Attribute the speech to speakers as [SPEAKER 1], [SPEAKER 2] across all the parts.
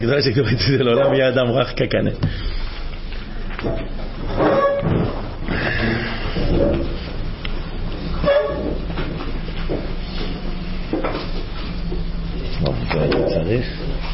[SPEAKER 1] זה שכתוב אצל לעולם יהיה אדם רך כקנה. צריך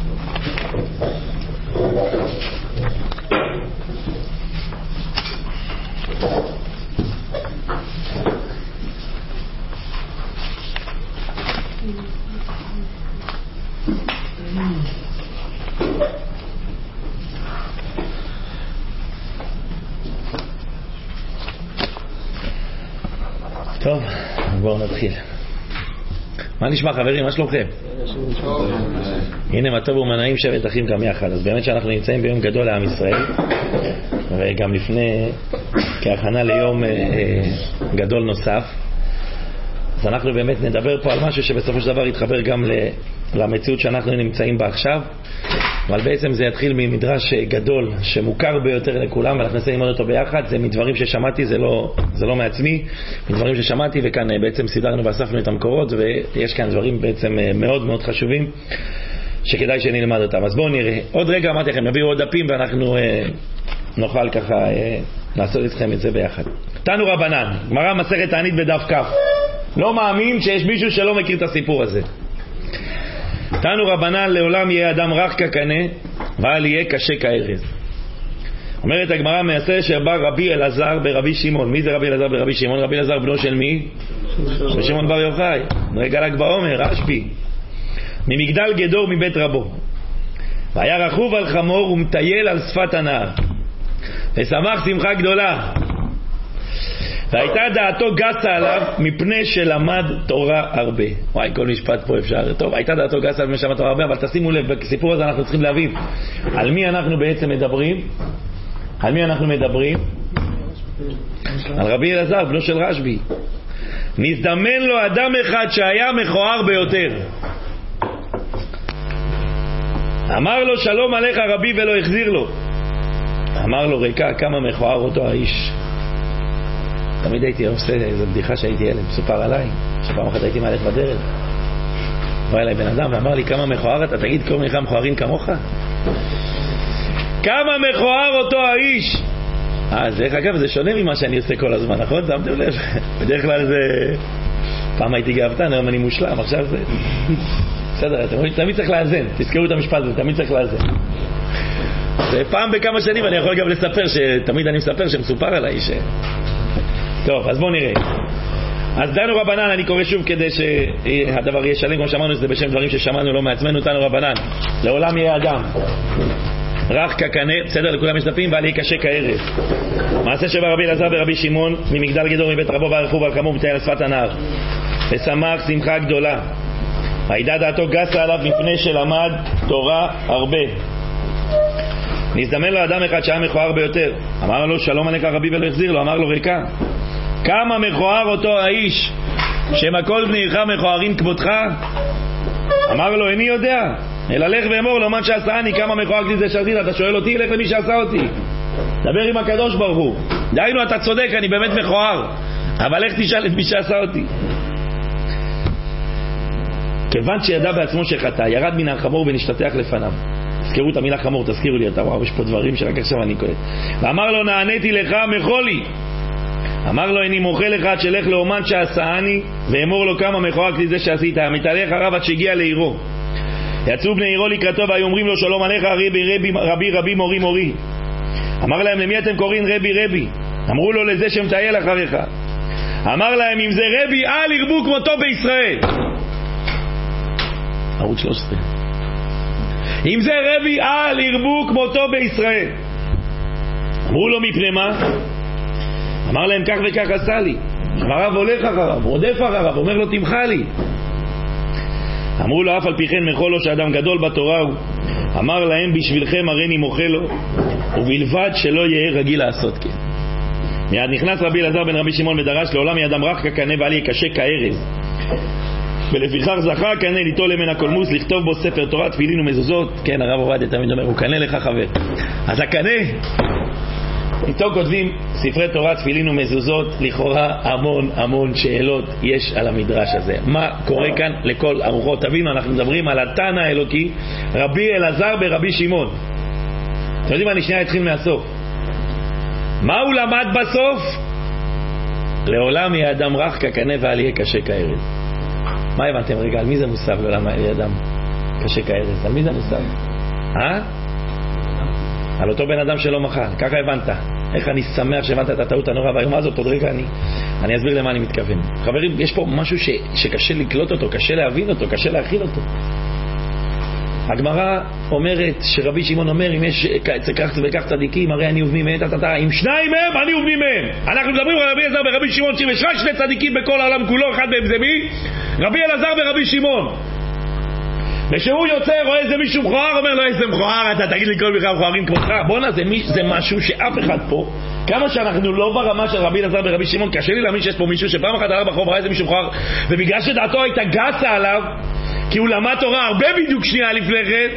[SPEAKER 1] טוב, בואו נתחיל. מה נשמע חברים? מה שלומכם? הנה מה טוב ומנעים שבת אחים גם יחד. אז באמת שאנחנו נמצאים ביום גדול לעם ישראל, וגם לפני כהכנה ליום גדול נוסף, אז אנחנו באמת נדבר פה על משהו שבסופו של דבר יתחבר גם למציאות שאנחנו נמצאים בה עכשיו. אבל בעצם זה יתחיל ממדרש גדול שמוכר ביותר לכולם, ואנחנו נסיים אותו ביחד. זה מדברים ששמעתי, זה לא מעצמי, מדברים ששמעתי, וכאן בעצם סידרנו ואספנו את המקורות, ויש כאן דברים בעצם מאוד מאוד חשובים שכדאי שנלמד אותם. אז בואו נראה. עוד רגע אמרתי לכם, נביאו עוד דפים ואנחנו נוכל ככה לעשות אתכם את זה ביחד. תנו רבנן, גמרא מסכת תענית בדף כ'. לא מאמין שיש מישהו שלא מכיר את הסיפור הזה. תנו רבנן, לעולם יהיה אדם רך כקנה ואל יהיה קשה כארז. אומרת הגמרא, מעשה שבא רבי אלעזר ברבי שמעון. מי זה רבי אלעזר ברבי שמעון? רבי אלעזר בנו של מי? רבי שמעון בר יוחאי. רגע ל"ג בעומר, רשב"י. ממגדל גדור מבית רבו. והיה רכוב על חמור ומטייל על שפת הנהר, ושמח שמחה גדולה, והייתה דעתו גסה עליו מפני שלמד תורה הרבה. וואי, כל משפט פה אפשר. טוב, הייתה דעתו גסה עליו מפני שלמד תורה הרבה, אבל תשימו לב, בסיפור הזה אנחנו צריכים להבין על מי אנחנו בעצם מדברים. על מי אנחנו מדברים? על רבי אלעזר בנו של רשב"י. נזדמן לו אדם אחד שהיה מכוער ביותר, אמר לו שלום עליך רבי, ולא החזיר לו. אמר לו ריקה, כמה מכוער אותו האיש. תמיד הייתי עושה איזו בדיחה שהייתי ילד, מסופר עליי, שפעם אחת הייתי מהלך בדרך, בא אליי בן אדם ואמר לי, כמה מכוער אתה, תגיד כל מיני מכוערים כמוך? כמה מכוער אותו האיש. אז דרך אגב זה שונה ממה שאני עושה כל הזמן, נכון? שמתם לב? בדרך כלל זה פעם הייתי גאוותן, היום אני מושלם, עכשיו זה בסדר, תמיד צריך לאזן, תזכרו את המשפט הזה, תמיד צריך לאזן. פעם בכמה שנים אני יכול גם לספר, תמיד אני מספר שמסופר עליי טוב, אז בואו נראה. אז דנו רבנן, אני קורא שוב כדי שהדבר יהיה שלם, כמו שאמרנו, זה בשם דברים ששמענו לא מעצמנו. תנו רבנן, לעולם יהיה אדם רך כקנה, בסדר, לכולם יש דפים, ואל יהיה קשה כארז. מעשה שבא רבי אלעזר ברבי שמעון ממגדל גדור מבית רבו, והרכוב על חמור מטייל על שפת הנהר, ושמח שמחה גדולה, והייתה דעתו גסה עליו מפני שלמד תורה הרבה. נזדמן לו אדם אחד שהיה מכוער ביותר, אמר לו שלום עליך רבי, ולא החזיר לו. אמר לו ריקה, כמה מכוער אותו האיש, שמכל בניך מכוערים כבודך? אמר לו איני יודע, אלא לך ואמור לאומן שעשני, כמה מכוער כלי זה שעשית. אתה שואל אותי, לך למי שעשה אותי, דבר עם הקדוש ברוך הוא. דיינו, אתה צודק, אני באמת מכוער, אבל לך תשאל את מי שעשה אותי. כיוון שידע בעצמו שחטא, ירד מן החמור ונשתטח לפניו. תזכרו את המילה חמור, תזכירו לי, וואו, יש פה דברים שרק עכשיו אני קולט. ואמר לו, נעניתי לך מחולי. אמר לו, איני מוחה לך עד שלך לאומן שעשני, ואמור לו כמה מכוער כלי זה שעשית. מתהלך הרב עד שהגיע לעירו. יצאו בני עירו לקראתו והיו אומרים לו, שלום עליך רבי מורי מורי. אמר להם, למי אתם קוראים רבי רבי? אמרו לו, לזה שמטייל אחריך. אמר להם, אם זה רבי, אל ירבו כמותו בישראל. ערוץ 13. אם זה רבי, אל ירבו כמותו בישראל. אמרו לו, מפני מה? אמר להם, כך וכך עשה לי. הרב הולך אחריו, רודף אחריו, אומר לו, תמחה לי. אמרו לו, אף על פי כן מחול לו שאדם גדול בתורה הוא. אמר להם, בשבילכם הריני מוחה לו, ובלבד שלא יהיה רגיל לעשות כן. מיד נכנס רבי אלעזר בן רבי שמעון ודרש, לעולם יהיה אדם רך כקנה ואל יהיה קשה כארז. ולפיכך זכה הקנה ליטול מן הקולמוס, לכתוב בו ספר תורה, תפילין ומזוזות. כן, הרב עובדיה תמיד אומר, הוא קנה לך חבר. אז הקנה איתו כותבים ספרי תורה, תפילין ומזוזות. לכאורה המון שאלות יש על המדרש הזה. מה קורה כאן לכל הרוחות? תבינו, אנחנו מדברים על התנא האלוקי רבי אלעזר ברבי שמעון. אתם יודעים מה? אני שנייה אתחיל מהסוף. מה הוא למד בסוף? לעולם יהיה אדם רך כקנה ואל יהיה קשה כארז. מה הבנתם רגע? על מי זה מוסף לעולם יהיה אדם קשה כארז? על מי זה מוסף? על אותו בן אדם שלא מחל. ככה הבנת. איך אני שמח שהבנת את הטעות הנורא והיומה הזאת. עוד רגע אני אסביר למה אני מתכוון. חברים, יש פה משהו שקשה לקלוט אותו, קשה להבין אותו, קשה להכיל אותו. הגמרא אומרת שרבי שמעון אומר, אם יש כך וכך צדיקים, הרי אני ובני מהם, אם שניים מהם, אני ובני מהם. אנחנו מדברים על רבי אלעזר ורבי שמעון, שיש רק שני צדיקים בכל העולם כולו, אחד מהם זה מי? רבי אלעזר ורבי שמעון. ושהוא יוצא, רואה איזה מישהו מכוער, אומר לו, איזה מכוער, אתה תגיד לי כל מיכה מכוערים כמותך. בונה, זה משהו שאף אחד פה, כמה שאנחנו לא ברמה של רבי אלעזר ורבי שמעון, קשה לי להאמין שיש פה מישהו שפעם אחת עלה ברחוב, ראה איזה מישהו מכוער, ובגלל שדעתו הייתה גסה עליו, כי הוא למד תורה הרבה בדיוק שנייה לפני כן.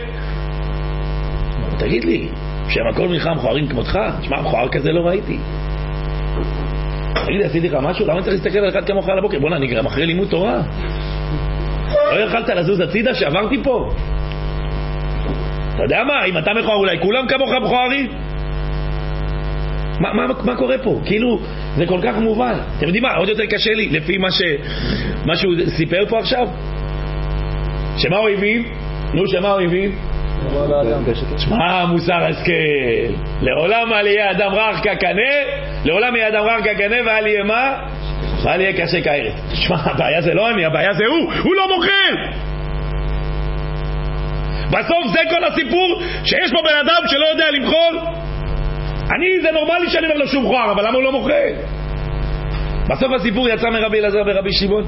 [SPEAKER 1] תגיד לי, שהכל מיכה מכוערים כמותך? תשמע, מכוער כזה לא ראיתי. תגיד לי, עשיתי לך משהו? למה אני צריך להסתכל על אחד כמוך על הבוקר? בוא נגרם אחרי לימוד תורה. לא יכלת לזוז הצידה שעברתי פה? אתה יודע מה? אם אתה מכוער, אולי כולם כמוך מכוערים? מה קורה פה? כאילו, זה כל כך מובן. אתם יודעים מה? עוד יותר קשה לי, לפי מה שהוא סיפר פה עכשיו. שמה הוא הבין? שמה הוא הבין? שמע, מוסר השכל. לעולם אל יהיה אדם רך כקנה, לעולם יהיה אדם רך כקנה ואל יהיה מה? ואל יהיה קשה כארץ. שמע, הבעיה זה לא אני, הבעיה זה הוא לא מוכל. בסוף זה כל הסיפור, שיש פה בן אדם שלא יודע למחול. זה נורמלי שאני אומר לו שום חואר, אבל למה הוא לא מוכל? בסוף הסיפור יצא מרבי אלעזר ברבי שמעון.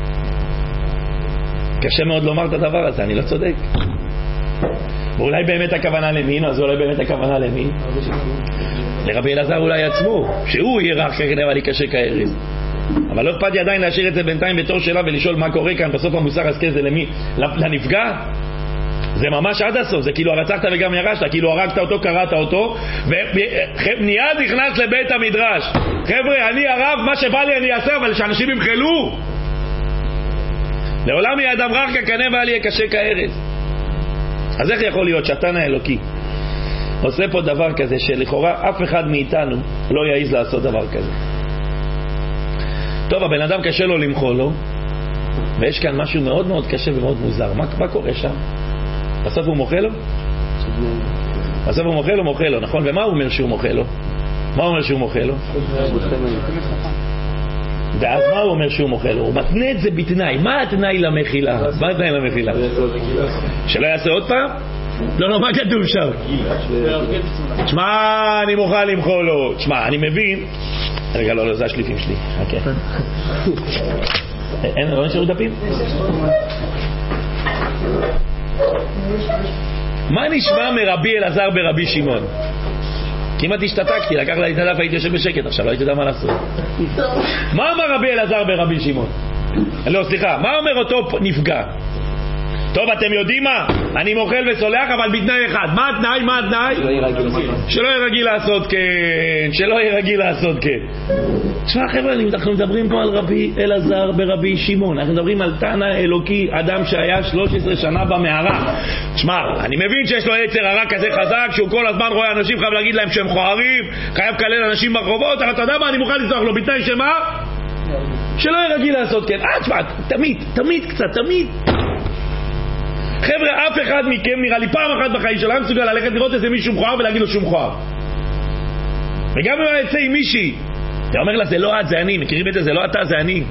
[SPEAKER 1] קשה מאוד לומר את הדבר הזה, אני לא צודק. ואולי באמת הכוונה למין, אז אולי באמת הכוונה למין? לרבי אלעזר אולי עצמו, שהוא יהיה רך כקנה ואל יהיה קשה כארז. אבל לא אכפת לי עדיין להשאיר את זה בינתיים בתור שאלה ולשאול מה קורה כאן. בסוף המוסר השכל זה למי? לנפגע? זה ממש עד הסוף, זה כאילו הרצחת וגם ירשת, כאילו הרגת אותו, קראת אותו, ומיד נכנס לבית המדרש. חבר'ה, אני הרב, מה שבא לי אני אעשה, אבל שאנשים ימחלו. לעולם יהיה אדם רך כקנה ואל יהיה קשה כארז. אז איך יכול להיות שהתנא האלוקי עושה פה דבר כזה שלכאורה אף אחד מאיתנו לא יעיז לעשות דבר כזה? טוב, הבן אדם קשה לו למחול לו, ויש כאן משהו מאוד מאוד קשה ומאוד מוזר. מה קורה שם? בסוף הוא מוחה לו? בסוף הוא מוחה לו, נכון? ומה הוא אומר שהוא מוחה לו? מה הוא אומר שהוא מוחה לו? ואז מה הוא אומר שהוא מוחה לו? הוא מתנה את זה בתנאי. מה התנאי למחילה? מה התנאי למחילה? שלא יעשה עוד פעם? לא, מה כתוב שם? תשמע, אני מוכן למחול לו. תשמע, אני מבין. רגע, לא, זה השליפים שלי. אין, לא נשארו דפים? מה נשמע מרבי אלעזר ברבי שמעון? כמעט השתתקתי, לקח לה את הדף, הייתי יושב בשקט, עכשיו לא הייתי יודע מה לעשות. מה אומר רבי אלעזר ברבי שמעון? לא, סליחה, מה אומר אותו נפגע? טוב, אתם יודעים מה? אני מוכל וסולח, אבל בתנאי אחד. מה התנאי? שלא יהיה רגיל לעשות כן. שלא יהיה רגיל לעשות כן. תשמע חבר'ה, אנחנו מדברים פה על רבי אלעזר ברבי שמעון. אנחנו מדברים על תנא אלוקי, אדם שהיה 13 שנה במערה. תשמע, אני מבין שיש לו יצר הרע כזה חזק, שהוא כל הזמן רואה אנשים, חייב להגיד להם שהם מכוערים, חייב לקלל אנשים ברחובות, אבל אתה יודע מה? אני מוכן לסלוח לו. בתנאי שמה? שלא יהיה רגיל לעשות כן. תשמע, תמיד קצת. חבר'ה, אף אחד מכם נראה לי פעם אחת בחיים שלהם מסוגל ללכת לראות איזה מישהו מכוער ולהגיד לו שהוא מכוער. וגם אם אני אצא עם מישהי ואומר לה זה לא את, זה אני, מכירים את זה? זה לא אתה, זה אני.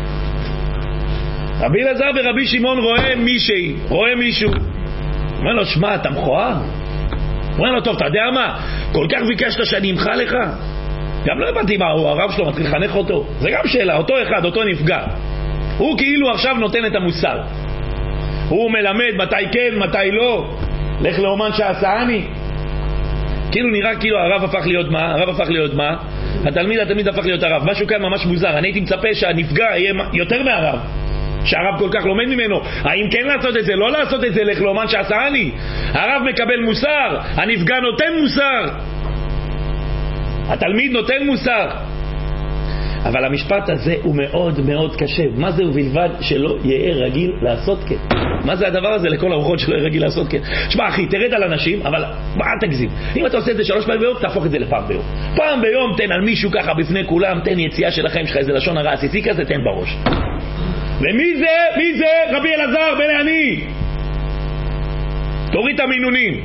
[SPEAKER 1] רבי אלעזר ברבי שמעון רואה מישהו, אומר לו שמע, אתה מכוער? אומר לו טוב, אתה יודע מה, כל כך ביקשת שאני אמחה לך? גם לא הבנתי מה, הוא הרב שלו מתחיל לחנך אותו. זה גם שאלה, אותו אחד, אותו נפגע, הוא כאילו עכשיו נותן את המוסר, הוא מלמד מתי כן, מתי לא. לך לאומן שעשני. כאילו נראה כאילו הרב הפך להיות מה? התלמיד הפך להיות הרב. משהו כאן ממש מוזר. אני הייתי מצפה שהנפגע יהיה יותר מהרב, שהרב כל כך לומד ממנו. האם כן לעשות את זה? לא לעשות את זה. לך לאומן שעשני. הרב מקבל מוסר, הנפגע נותן מוסר. התלמיד נותן מוסר. אבל המשפט הזה הוא מאוד מאוד קשה. מה זה ובלבד שלא יהיה רגיל לעשות כן? מה זה הדבר הזה לכל הרוחות שלא יהיה רגיל לעשות כן? שמע אחי, תרד על אנשים, אבל אל תגזים. אם אתה עושה את זה 3 פעמים ביום, תהפוך את זה לפעם ביום. פעם ביום תן על מישהו ככה בפני כולם, תן יציאה שלכם שלך, איזה לשון הרע עסיסי כזה, תן בראש. ומי זה? מי זה? רבי אלעזר בן אני. תוריד את המינונים.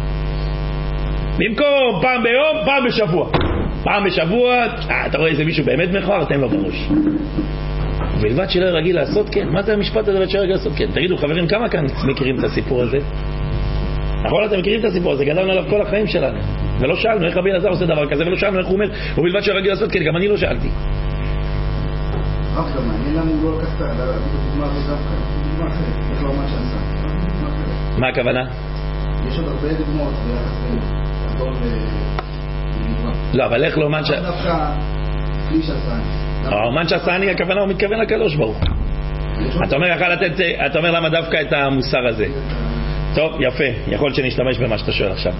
[SPEAKER 1] במקום פעם ביום, פעם בשבוע. פעם בשבוע, אתה רואה איזה מישהו באמת מכוער, תן לו בראש. ובלבד שלא רגיל לעשות כן. מה זה המשפט הזה שלא רגיל לעשות כן? תגידו חברים, כמה כאן מכירים את הסיפור הזה? נכון, אתם מכירים את הסיפור הזה, גדלנו עליו כל החיים שלנו. ולא שאלנו איך רבי אלעזר עושה דבר כזה, ולא שאלנו איך הוא אומר, ובלבד שלא רגיל לעשות כן, גם אני לא שאלתי.
[SPEAKER 2] רק גם מעניין למה הוא לא לקחת דוגמה הזאת דווקא, דוגמה אחרת, איך לא מה שעשה.
[SPEAKER 1] מה הכוונה?
[SPEAKER 2] יש עוד הרבה דוגמאות ביחס לדור
[SPEAKER 1] לא, אבל איך לא אומן
[SPEAKER 2] דווקא כלי שעשני.
[SPEAKER 1] אומן שעשני, הכוונה הוא מתכוון לקדוש ברוך. אתה אומר למה דווקא את המוסר הזה. טוב, יפה, יכול להיות שנשתמש במה שאתה שואל עכשיו.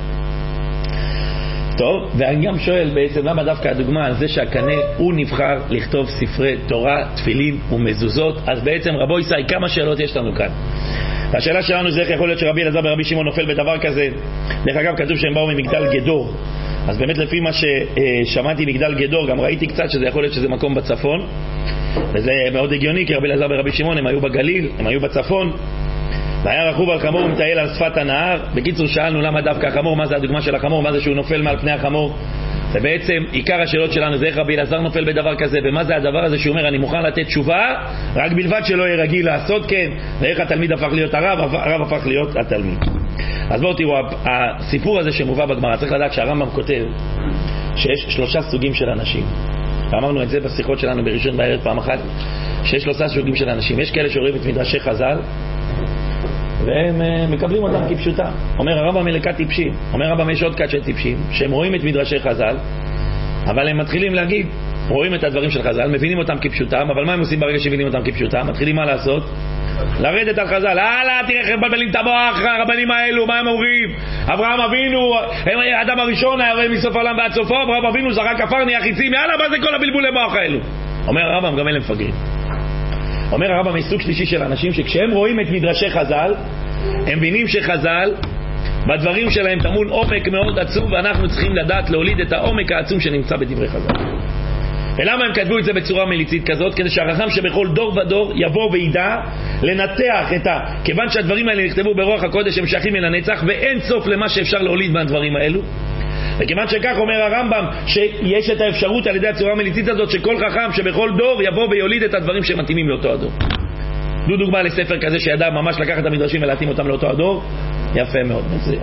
[SPEAKER 1] טוב, ואני גם שואל בעצם למה דווקא הדוגמה על זה שהקנה הוא נבחר לכתוב ספרי תורה, תפילין ומזוזות. אז בעצם רבו ישראל, כמה שאלות יש לנו כאן. והשאלה שלנו זה איך יכול להיות שרבי אלעזר ורבי שמעון נופל בדבר כזה. דרך אגב כתוב שהם באו ממגדל גדור, אז באמת לפי מה ששמעתי מגדל גדור, גם ראיתי קצת שזה יכול להיות שזה מקום בצפון, וזה מאוד הגיוני כי רבי אלעזר ורבי שמעון הם היו בגליל, הם היו בצפון, והיה רכוב על חמור ומטייל על שפת הנהר. בקיצור שאלנו למה דווקא החמור, מה זה הדוגמה של החמור, מה זה שהוא נופל מעל פני החמור. ובעצם עיקר השאלות שלנו זה איך רבי אלעזר נופל בדבר כזה, ומה זה הדבר הזה שהוא אומר אני מוכן לתת תשובה רק בלבד שלא יהיה רגיל לעשות כן, ואיך התלמיד הפך להיות הרב הפך להיות התלמיד. אז בואו תראו, הסיפור הזה שמובא בגמרא, צריך לדעת שהרמב"ם כותב שיש 3 סוגים של אנשים, ואמרנו את זה בשיחות שלנו בראשון בערב פעם אחת, שיש 3 סוגים של אנשים. יש כאלה שרואים את מדרשי חז"ל והם מקבלים אותם כפשוטה. אומר הרמב"ם מלכת טיפשים. אומר הרמב"ם יש עוד כת של טיפשים שהם רואים את מדרשי חז"ל, אבל הם מתחילים להגיד, רואים את הדברים של חז"ל, מבינים אותם כפשוטם, אבל מה הם עושים ברגע שמבינים אותם כפשוטם? מתחילים מה לעשות? לרדת על חז"ל. תראה איך הם מבלבלים את המוח, הרבנים האלו, מה הם אומרים? אברהם אבינו, האדם הראשון היה מסוף העולם ועד סופו, אברהם אבינו זרק עפר נהיה חיצים, מה זה כל הבלבולי מוח האלו? אומר הרמב"ם, גם אלה מפגרים. אומר הרמב"ם מסוג שלישי של אנשים שכשהם רואים את מדרשי חז"ל, הם מבינים שחז"ל בדברים שלהם טמון עומק מאוד עצום, ואנחנו צריכים לדעת להוליד את העומק העצום שנמצא בדברי חז"ל. ולמה הם כתבו את זה בצורה מליצית כזאת? כדי שהחכם שבכל דור ודור יבוא וידע לנתח כיוון שהדברים האלה נכתבו ברוח הקודש הם שייכים אל הנצח, ואין סוף למה שאפשר להוליד מהדברים האלו. וכיוון שכך אומר הרמב"ם שיש את האפשרות על ידי הצורה המליצית הזאת שכל חכם שבכל דור יבוא ויוליד את הדברים שמתאימים לאותו הדור. דו דוגמה לספר כזה שידע ממש לקחת את המדרשים ולהתאים אותם לאותו הדור. יפה מאוד, מצוין.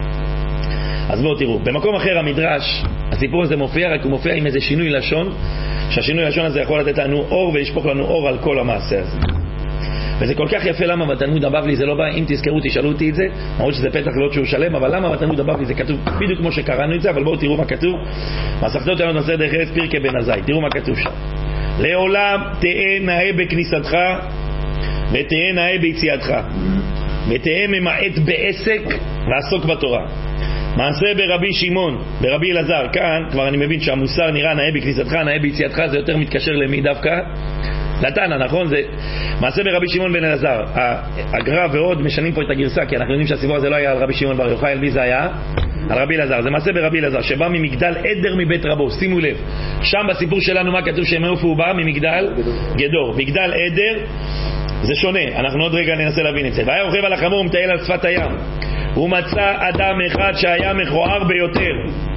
[SPEAKER 1] אז בואו תראו, במקום אחר המדרש הסיפור הזה מופיע, רק הוא מופיע עם איזה שינוי לשון, שהשינוי לשון הזה יכול לתת לנו אור ולשפוך לנו אור על כל המעשה הזה. וזה כל כך יפה. למה בתלמוד הבבלי זה לא בא? אם תזכרו תשאלו אותי את זה, למרות שזה פתח לא שהוא שלם, אבל למה בתלמוד הבבלי זה כתוב בדיוק כמו שקראנו את זה? אבל בואו תראו מה כתוב. מסכתות שלנו נושא דרך ארץ פרקי בן עזאי, תראו מה כתוב שם. לעולם תהא נאה בכניסתך ותהא נאה ביציאתך ותהא ממעט בעסק ועסוק בתורה. מעשה ברבי שמעון, ברבי אלעזר. כאן כבר אני מבין שהמוסר נראה נאה בכניסתך, נאה ביציאתך, זה יותר מתקשר למי דווקא? לתנא, נכון? זה מעשה ברבי שמעון בן אלעזר. הגר"א ועוד משנים פה את הגרסה, כי אנחנו יודעים שהסיפור הזה לא היה על רבי שמעון בר יוחאי, מי זה היה? על רבי אלעזר. זה מעשה ברבי אלעזר שבא ממגדל עדר מבית רבו. שימו לב, שם בסיפור שלנו מה כתוב שמאיפה הוא בא? ממגדל גדור. מגדל עדר זה שונה, אנחנו עוד רגע ננסה להבין את זה. והיה רוכב על החמור ומטייל על שפת הים, הוא מצא אדם אחד שהיה מכוער ביותר,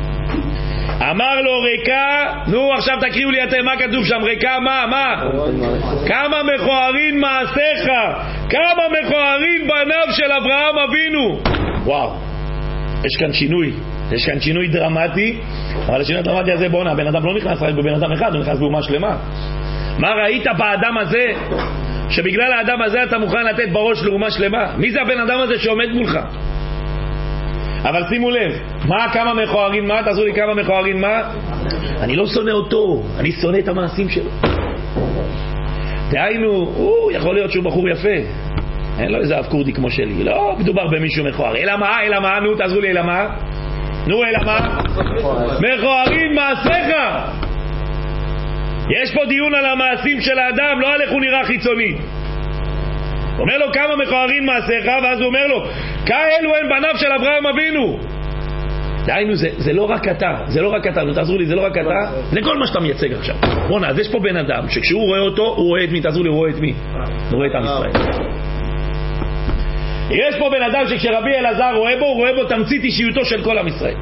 [SPEAKER 1] אמר לו ריקה, נו עכשיו תקריאו לי אתם מה כתוב שם, ריקה מה? כמה מכוערין מעשיך, כמה מכוערין בניו של אברהם אבינו. וואו, יש כאן שינוי דרמטי. אבל השינוי הדרמטי הזה, בואו, הבן אדם לא נכנס רק בבן אדם אחד, הוא נכנס באומה שלמה. מה ראית באדם הזה שבגלל האדם הזה אתה מוכן לתת בראש לאומה שלמה? מי זה הבן אדם הזה שעומד מולך? אבל שימו לב, כמה מכוערין מה? תעשו לי כמה מכוערין מה? אני לא שונא אותו, אני שונא את המעשים שלו. דהיינו, יכול להיות שהוא בחור יפה, אין לו איזה אב קורדי כמו שלי, לא מדובר במישהו מכוער. אלא מה? נו, תעזרו לי, אלא מה? נו אלא מה? מכוערים מעשיך. יש פה דיון על המעשים של האדם, לא על איך הוא נראה חיצונית. אומר לו כמה מכוערים מעשיך, ואז הוא אומר לו כאלו הם בניו של אברהם אבינו. דהיינו, זה לא רק אתה, זה לא רק אתה, תעזרו לי, זה לא רק אתה, זה כל מה שאתה מייצג עכשיו. בוא אז יש פה בן אדם שכשהוא רואה אותו, הוא רואה את מי, תעזרו לי, הוא רואה את מי? הוא רואה את עם ישראל. יש פה בן אדם שכשרבי אלעזר רואה בו, הוא רואה בו תמצית אישיותו של כל עם ישראל.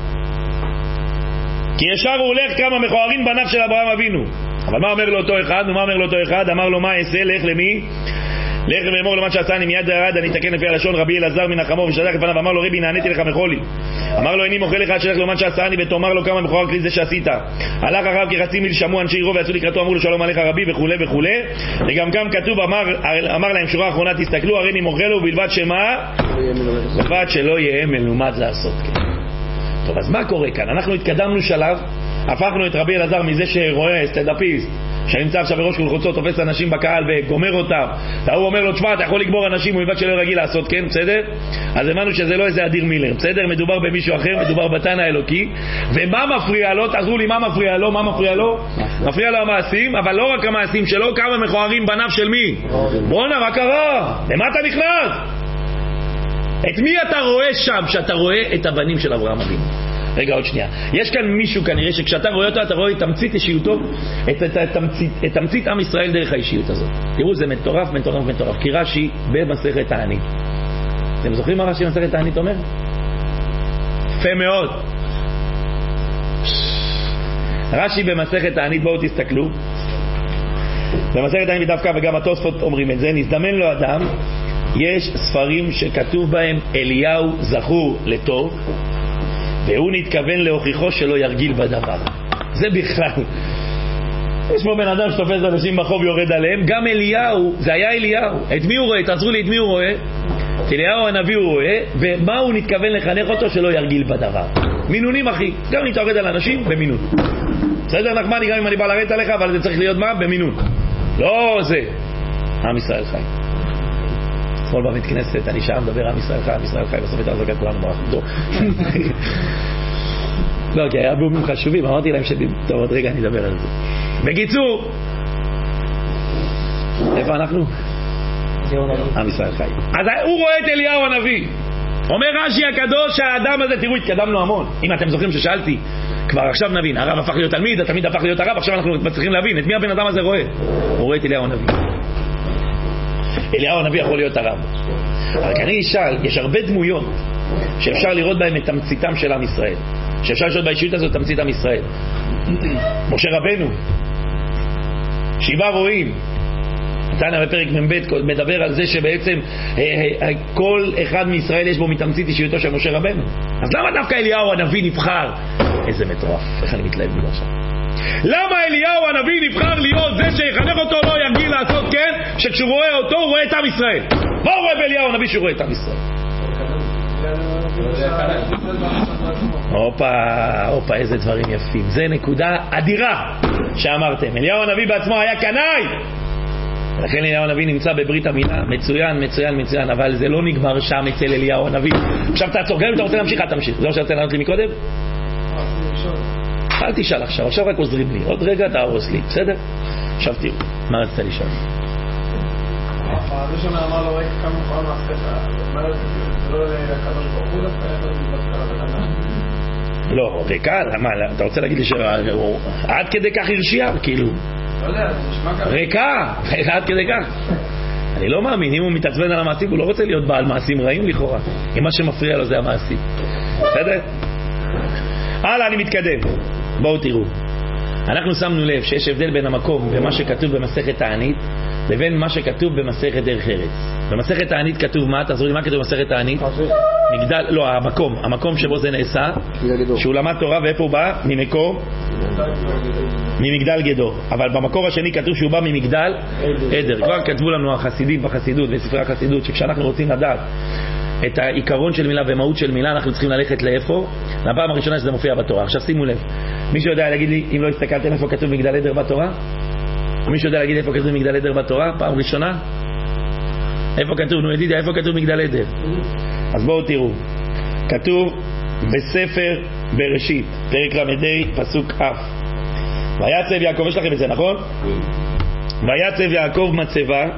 [SPEAKER 1] כי ישר הוא הולך כמה מכוערים בניו של אברהם אבינו. אבל מה אומר לו אותו אחד? ומה אומר לו אותו אחד? אמר לו מה אעשה? לך למי? לך ואמור לו מה שעשני מיד ירד אני תקן לפי הלשון רבי אלעזר מן החמור ושלח לפניו אמר לו רבי נעניתי לך מחולי. אמר לו איני מוכל לך שלח לו מה שעשני ותאמר לו כמה מכוער כלי זה שעשית. הלך אחריו כי חצי מיל שמעו אנשי עירו ויצאו לקראתו אמרו לו שלום עליך רבי וכולי וכולי. וגם כאן כתוב אמר להם שורה האחרונה תסתכלו הרי אני מוכל לו ובלבד שמה? בלבד שלא יהיה מלומד לעשות כן. טוב אז מה קורה כאן? אנחנו התקדמנו שלב, הפכנו את רבי אלעזר מזה שרואה סטנדאפיסט שנמצא עכשיו בראש חולצות, תופס אנשים בקהל וגומר אותם, והוא אומר לו תשמע אתה יכול לגמור אנשים ובלבד שלא רגיל לעשות כן, בסדר? אז אמרנו שזה לא איזה אדיר מילר, בסדר? מדובר במישהו אחר, מדובר בתנא האלוקי. ומה מפריע לו? תעזרו לי מה מפריע לו? מה מפריע לו? מפריע לו המעשים, אבל לא רק המעשים שלו, כמה מכוערים בניו של מי? בואנה מה קרה? למה אתה נכנס? את מי אתה רואה שם שאתה רואה את הבנים של אברהם אבינו? רגע עוד שנייה, יש כאן מישהו כנראה שכשאתה רואה אותו אתה רואה את תמצית אישיותו, את תמצית עם ישראל דרך האישיות הזאת. תראו זה מטורף מטורף מטורף. כי רש"י במסכת תענית, אתם זוכרים מה רש"י במסכת תענית אומר? יפה מאוד. רש"י במסכת תענית, בואו תסתכלו במסכת תענית דווקא, וגם התוספות אומרים את זה, נזדמן לו אדם, יש ספרים שכתוב בהם אליהו זכור לטוב והוא נתכוון להוכיחו שלא ירגיל בדבר. זה בכלל יש פה בן אדם שתופס אנשים בחוב יורד עליהם. גם אליהו, זה היה אליהו. את מי הוא רואה? תעזרו לי את מי הוא רואה? את אליהו הנביא הוא רואה. ומה הוא נתכוון לחנך אותו? שלא ירגיל בדבר. מינונים אחי, גם אם אתה יורד על אנשים במינון, בסדר נחמני, גם אם אני בא לרדת עליך, אבל זה צריך להיות מה? במינון. לא זה עם ישראל חי. כל בבית כנסת אני שם מדבר עם ישראל חי, עם ישראל חי, בסוף את ההזגת כולנו ברחותו. לא, כי היה בומים חשובים, אמרתי להם טוב, עוד רגע אני אדבר על זה. בקיצור, איפה אנחנו? עם ישראל חי. אז הוא רואה את אליהו הנביא. אומר רש"י הקדוש שהאדם הזה, תראו התקדמנו המון. אם אתם זוכרים ששאלתי, כבר עכשיו נבין, הרב הפך להיות תלמיד, התלמיד הפך להיות הרב, עכשיו אנחנו מצליחים להבין את מי הבן אדם הזה רואה. הוא רואה את אליהו הנביא. אליהו הנביא יכול להיות הרב. אבל אני אשאל, יש הרבה דמויות שאפשר לראות בהם את תמציתם של עם ישראל, שאפשר לשאול באישיות הזאת תמצית עם ישראל. משה רבנו, 7 רועים. תנא בפרק מ"ב מדבר על זה שבעצם כל אחד מישראל יש בו מתמצית אישיותו של משה רבנו. אז למה דווקא אליהו הנביא נבחר? איזה מטורף, איך אני מתלהב מזה עכשיו. למה אליהו הנביא נבחר להיות זה שיחנך אותו לא ירגיל לעשות כן, שכשהוא רואה אותו הוא רואה את עם ישראל? מה הוא רואה באליהו הנביא שהוא רואה את עם ישראל? הופה, איזה דברים יפים. זה נקודה אדירה שאמרתם. אליהו הנביא בעצמו היה קנאי, לכן אליהו הנביא נמצא בברית המילה. מצוין, מצוין, מצוין. אבל זה לא נגמר שם אצל אליהו הנביא. עכשיו תעצור, גם אם אתה רוצה להמשיך, תמשיך. זה מה שאתה לענות לי מקודם? אל תשאל עכשיו רק עוזרים לי. עוד רגע תהרוס לי, בסדר? עכשיו תראו, מה רצית לשאול?
[SPEAKER 2] הראשון אמר לו, ראיתי כמה פעם מעשיך, זה לא הקדוש ברוך הוא דווקא,
[SPEAKER 1] לא, ריקה, אתה רוצה להגיד לי שעד כדי כך הרשיע? כאילו
[SPEAKER 2] לא יודע, זה נשמע ככה
[SPEAKER 1] ריקה, עד כדי כך אני לא מאמין, אם הוא מתעצבן על המעשים הוא לא רוצה להיות בעל מעשים רעים לכאורה, אם מה שמפריע לו זה המעשים. בסדר? הלאה, אני מתקדם. בואו תראו, אנחנו שמנו לב שיש הבדל בין המקום ומה שכתוב במסכת תענית לבין מה שכתוב במסכת דרך ארץ. במסכת תענית כתוב מה? תעזרו לי, מה כתוב במסכת תענית? מגדל, לא, המקום שבו זה נעשה, שהוא למד תורה, ואיפה הוא בא? ממגדל גדו. אבל במקור השני כתוב שהוא בא ממגדל עדר. כבר כתבו לנו החסידים בחסידות וספרי החסידות שכשאנחנו רוצים לדעת את העיקרון של מילה ומהות של מילה אנחנו צריכים ללכת לאיפה? לפעם הראשונה שזה מופיע בתורה. עכשיו שימו לב, מישהו יודע להגיד לי אם לא הסתכלתם איפה כתוב מגדל עדר בתורה? מישהו יודע להגיד איפה כתוב מגדל עדר בתורה? פעם ראשונה? איפה כתוב? נו ידידיה, איפה כתוב מגדל עדר? אז בואו תראו, כתוב בספר בראשית, פרק למדי, פסוק אף. ויצב יעקב, יש לכם את זה, נכון? ויצב יעקב מצבה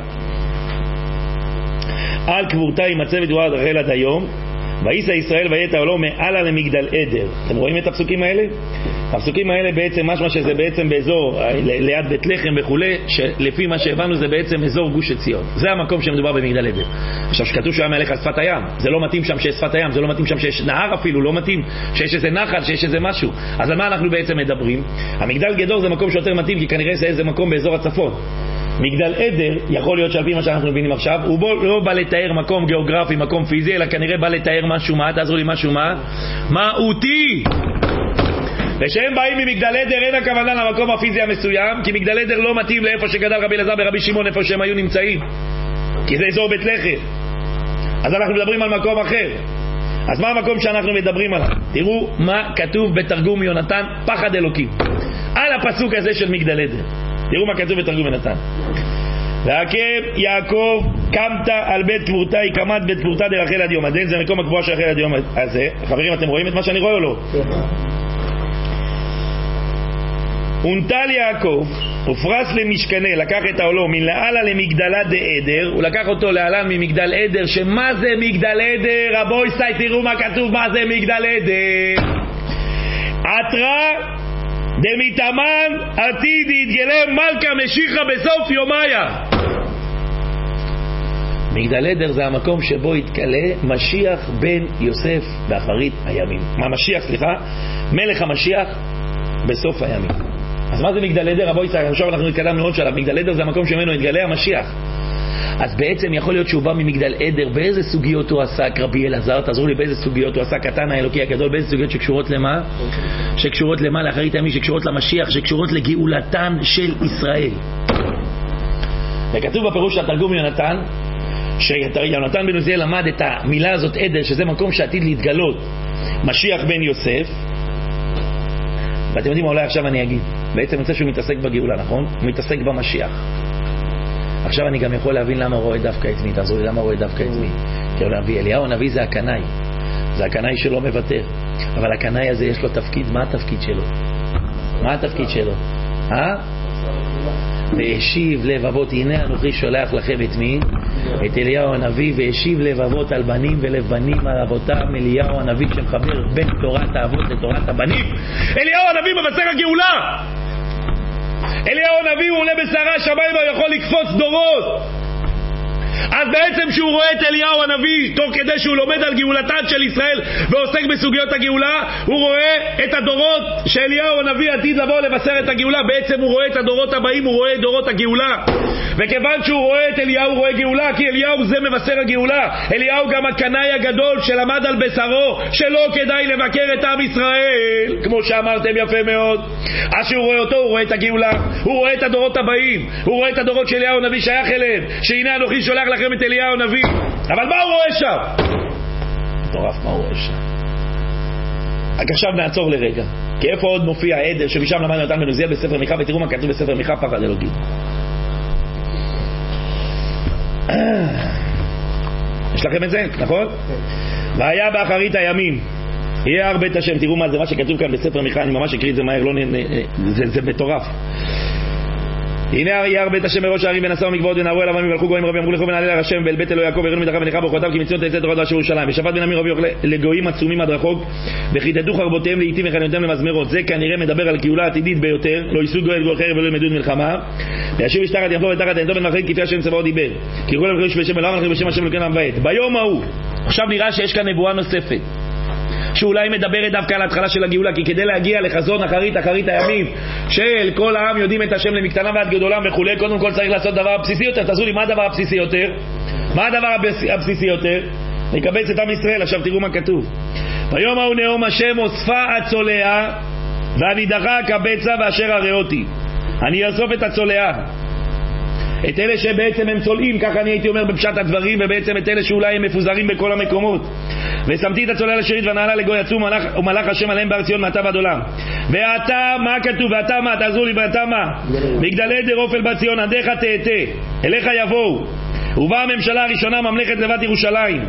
[SPEAKER 1] על קבורתה עם מצבת יורד רחל עד היום, וייסע ישראל ויית העולו מעלה למגדל עדר. אתם רואים את הפסוקים האלה? הפסוקים האלה בעצם משמע שזה בעצם באזור ליד בית לחם וכולי, שלפי מה שהבנו זה בעצם אזור גוש עציון. זה המקום שמדובר במגדל עדר. עכשיו שכתוב שהוא היה מלך על שפת הים, זה לא מתאים שם שיש שפת הים, זה לא מתאים שם שיש נהר אפילו, לא מתאים שיש איזה נחל, שיש איזה משהו. אז על מה אנחנו בעצם מדברים? המגדל גדור זה מקום שיותר מתאים, כי כנראה זה איזה מקום באזור הצפון. מגדל עדר, יכול להיות שעל פי מה שאנחנו מבינים עכשיו, הוא לא בא לתאר מקום גיאוגרפי, מקום פיזי, אלא כנראה בא לתאר משהו, מה? תעזרו לי משהו, מה? מהותי. ושהם באים ממגדל עדר, אין הכוונה למקום הפיזי המסוים, כי מגדל עדר לא מתאים לאיפה שגדל רבי אלעזר ברבי שמעון, איפה שהם היו נמצאים, כי זה אזור בית לחם. אז אנחנו מדברים על מקום אחר. אז מה המקום שאנחנו מדברים עליו? תראו מה כתוב בתרגום יונתן, פחד אלוקים, על הפסוק הזה של מגדל עדר. תראו מה כתוב בתרגום יונתן. ועקב יעקב קמת על בית קבורתה, הקמת בית קבורתה דרחל עד יום הדין. זה מקום הקבועה של רחל עד יום הזה. חברים, אתם רואים את מה שאני רואה או לא? ונטל יעקב ופרס למשכנה, לקח את העולו מלעלה למגדלה דעדר, הוא לקח אותו לעלה ממגדל עדר. שמה זה מגדל עדר? רבוי סי, תראו מה כתוב, מה זה מגדל עדר. עטרה דמיתמן עתיד יתגלה מלכה משיחה בסוף יומיה. מגדל עדר זה המקום שבו יתגלה משיח בן יוסף באחרית הימים. מלך המשיח בסוף הימים. אז מה זה מגדל עדר? רבו יצחק, עכשיו אנחנו נתקדם לעוד שלב. מגדל עדר זה המקום שממנו יתגלה המשיח. אז בעצם יכול להיות שהוא בא ממגדל עדר. באיזה סוגיות הוא עסק רבי אלעזר? תעזרו לי, באיזה סוגיות הוא עסק? קטן האלוקי הגדול, באיזה סוגיות שקשורות למה? שקשורות למה? לאחרית הימים, שקשורות למשיח, שקשורות לגאולתן של ישראל. וכתוב בפירוש של התרגום יונתן, שיונתן בן עוזיאל למד את המילה הזאת עדר, שזה מקום שעתיד להתגלות משיח בן יוסף. ואתם יודעים מה, אולי עכשיו אני אגיד, בעצם רוצה שהוא מתעסק בגאולה, נכון? הוא מתעסק במשיח. עכשיו אני גם יכול להבין למה הוא רואה דווקא את מי. תעזרו לי, למה הוא רואה דווקא את מי? כי הוא להביא אליהו הנביא זה הקנאי, זה הקנאי שלא מוותר, אבל הקנאי הזה יש לו תפקיד. מה התפקיד שלו? מה התפקיד שלו? והשיב לבבות, הנה אנוכי שולח לכם את מי? את אליהו הנביא. והשיב לבבות על בנים ולב בנים על אבותם. אליהו הנביא שמחבר בין תורת האבות לתורת הבנים. אליהו הנביא מבשר הגאולה. אליהו הנביא הוא עולה בשערי השמיים ויכול לקפוץ דורות. אז בעצם שהוא רואה את אליהו הנביא תוך כדי שהוא לומד על גאולתן של ישראל ועוסק בסוגיות הגאולה, הוא רואה את הדורות שאליהו הנביא עתיד לבוא לבשר את הגאולה. בעצם הוא רואה את הדורות הבאים, הוא רואה את דורות הגאולה. וכיוון שהוא רואה את אליהו, הוא רואה גאולה, כי אליהו זה מבשר הגאולה. אליהו גם הקנאי הגדול שלמד על בשרו שלא כדאי לבקר את עם ישראל, כמו שאמרתם יפה מאוד. אז שהוא רואה אותו, הוא רואה את הגאולה, הוא רואה את הדורות הבאים, הוא רואה את הדורות שאליהו הנביא שייך אליהם, שהנה אנוכי שולח לכם את אליהו הנביא. אבל מה הוא רואה שם? מטורף, מה הוא רואה שם? רק עכשיו נעצור לרגע, כי איפה עוד מופיע העדר שמשם למדנו יונתן בן עוזיאל בספר מיכה? ותראו מה כתוב בספר מיכה, פחד אלוקים. יש לכם את זה, נכון? והיה באחרית הימים יהיה הר בית השם. תראו מה זה, מה שכתוב כאן בספר מיכה, אני ממש אקריא את זה מהר, זה מטורף. הנה יער בית השם בראש הערים ונסעו מגבעות ונערו אליו ומלכו גויים רבים אמרו לכו ונעלה אל השם ואל בית אלוהי יעקב ויראנו מדרכיו ונכרה ברכותיו כי מצוות תצא תורת אשר ירושלים. ושפט בן עמי רבי לגויים עצומים עד רחוק וכיתתו חרבותיהם לעיתים וחניותיהם למזמרות. זה כנראה מדבר על גאולה עתידית ביותר. לא ייסעו גוי גוי אחר ולא ילמדו מלחמה וישיב איש תחת יפתור ותחת עינתו בן מלכות כפי השם צבאות דיבר כי כל המלכים בשם אלוהים מלכים בשם השם אלוקינו עם ועד. ביום ההוא עכשיו נראה שיש כאן נבואה נוספת שאולי מדברת דווקא על ההתחלה של הגאולה, כי כדי להגיע לחזון אחרית הימים של כל העם יודעים את השם למקטנם ועד גדולם וכולי, קודם כל צריך לעשות דבר בסיסי יותר. תעזרו לי, מה הדבר הבסיסי יותר? מה הדבר הבסיסי יותר? נקבץ את עם ישראל. עכשיו תראו מה כתוב. ביום ההוא נאום השם אוספה הצולע והנידחה קבצה ואשר הראותי. אני אאסוף את הצולע, את אלה שבעצם הם צולעים, ככה אני הייתי אומר בפשט הדברים, ובעצם את אלה שאולי הם מפוזרים בכל המקומות. ושמתי את הצולע לשרית ונעלה לגוי עצום ומלאך השם עליהם בהר ציון מעתה ועד עולם. ואתה, מה כתוב? ואתה מה? תעזרו לי, ואתה מה? מגדל עדר אופל בת ציון עדיך תהתה, אליך יבואו. ובאה הממשלה הראשונה ממלכת לבת ירושלים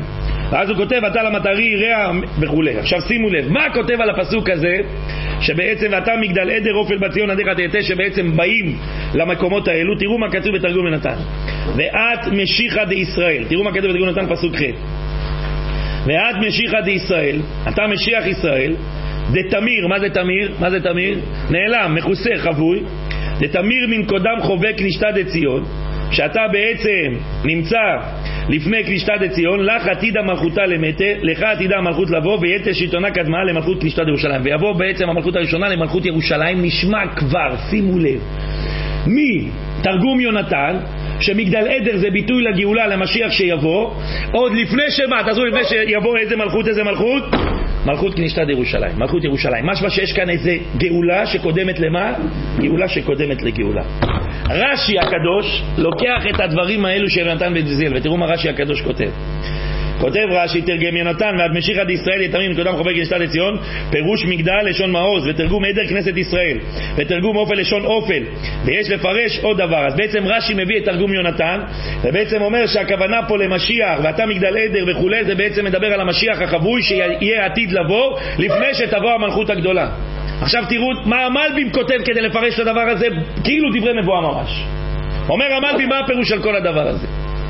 [SPEAKER 1] ואז הוא כותב אתה למטרי רע וכו'. עכשיו שימו לב מה כותב על הפסוק הזה, שבעצם ואתה מגדל עדר אופל בציון עדיך תהתה, שבעצם באים למקומות האלו. תראו מה כתוב בתרגום יונתן, ואת משיחה דישראל. תראו מה כתוב בתרגום יונתן פסוק ח', ואת משיחה דישראל, אתה משיח ישראל. דתמיר, מה זה תמיר? מה זה תמיר? נעלם, מכוסה, חבוי. דתמיר מן קודם חובק כנישתא דציון, שאתה בעצם נמצא לפני כנישתא דציון. לך עתידה מלכותה למטה, לך עתידה המלכות לבוא, ויתר שלטונה קדמה למלכות כנישתא ירושלים. ויבוא בעצם המלכות הראשונה למלכות ירושלים. נשמע כבר, שימו לב, מתרגום יונתן שמגדל עדר זה ביטוי לגאולה, למשיח שיבוא עוד לפני שמה? תעזרו, לפני שיבוא איזה מלכות? איזה מלכות? מלכות כנישתא ירושלים, מלכות ירושלים. משמע שיש כאן איזה גאולה שקודמת למה? גאולה שקודמת לגאולה. רש"י הקדוש לוקח את הדברים האלו של יונתן בן עזיאל, ותראו מה רש"י הקדוש כותב. כותב רש"י, תרגם יונתן ועד משיחא דישראל יתמיר קודם חובק כנישתא דציון, פירוש מגדל לשון מעוז, ותרגום עדר כנסת ישראל, ותרגום אופל לשון אופל. ויש לפרש עוד דבר. אז בעצם רש"י מביא את תרגום יונתן, ובעצם אומר שהכוונה פה למשיח ואתה מגדל עדר וכו', זה בעצם מדבר על המשיח החבוי שיהיה עתיד לבוא לפני שתבוא המלכות הגדולה. עכשיו תראו מה המלבים כותב כדי לפרש את הדבר הזה, כאילו דברי נבואה ממש. אומר המלבים מה הפירוש של כל הדבר הזה.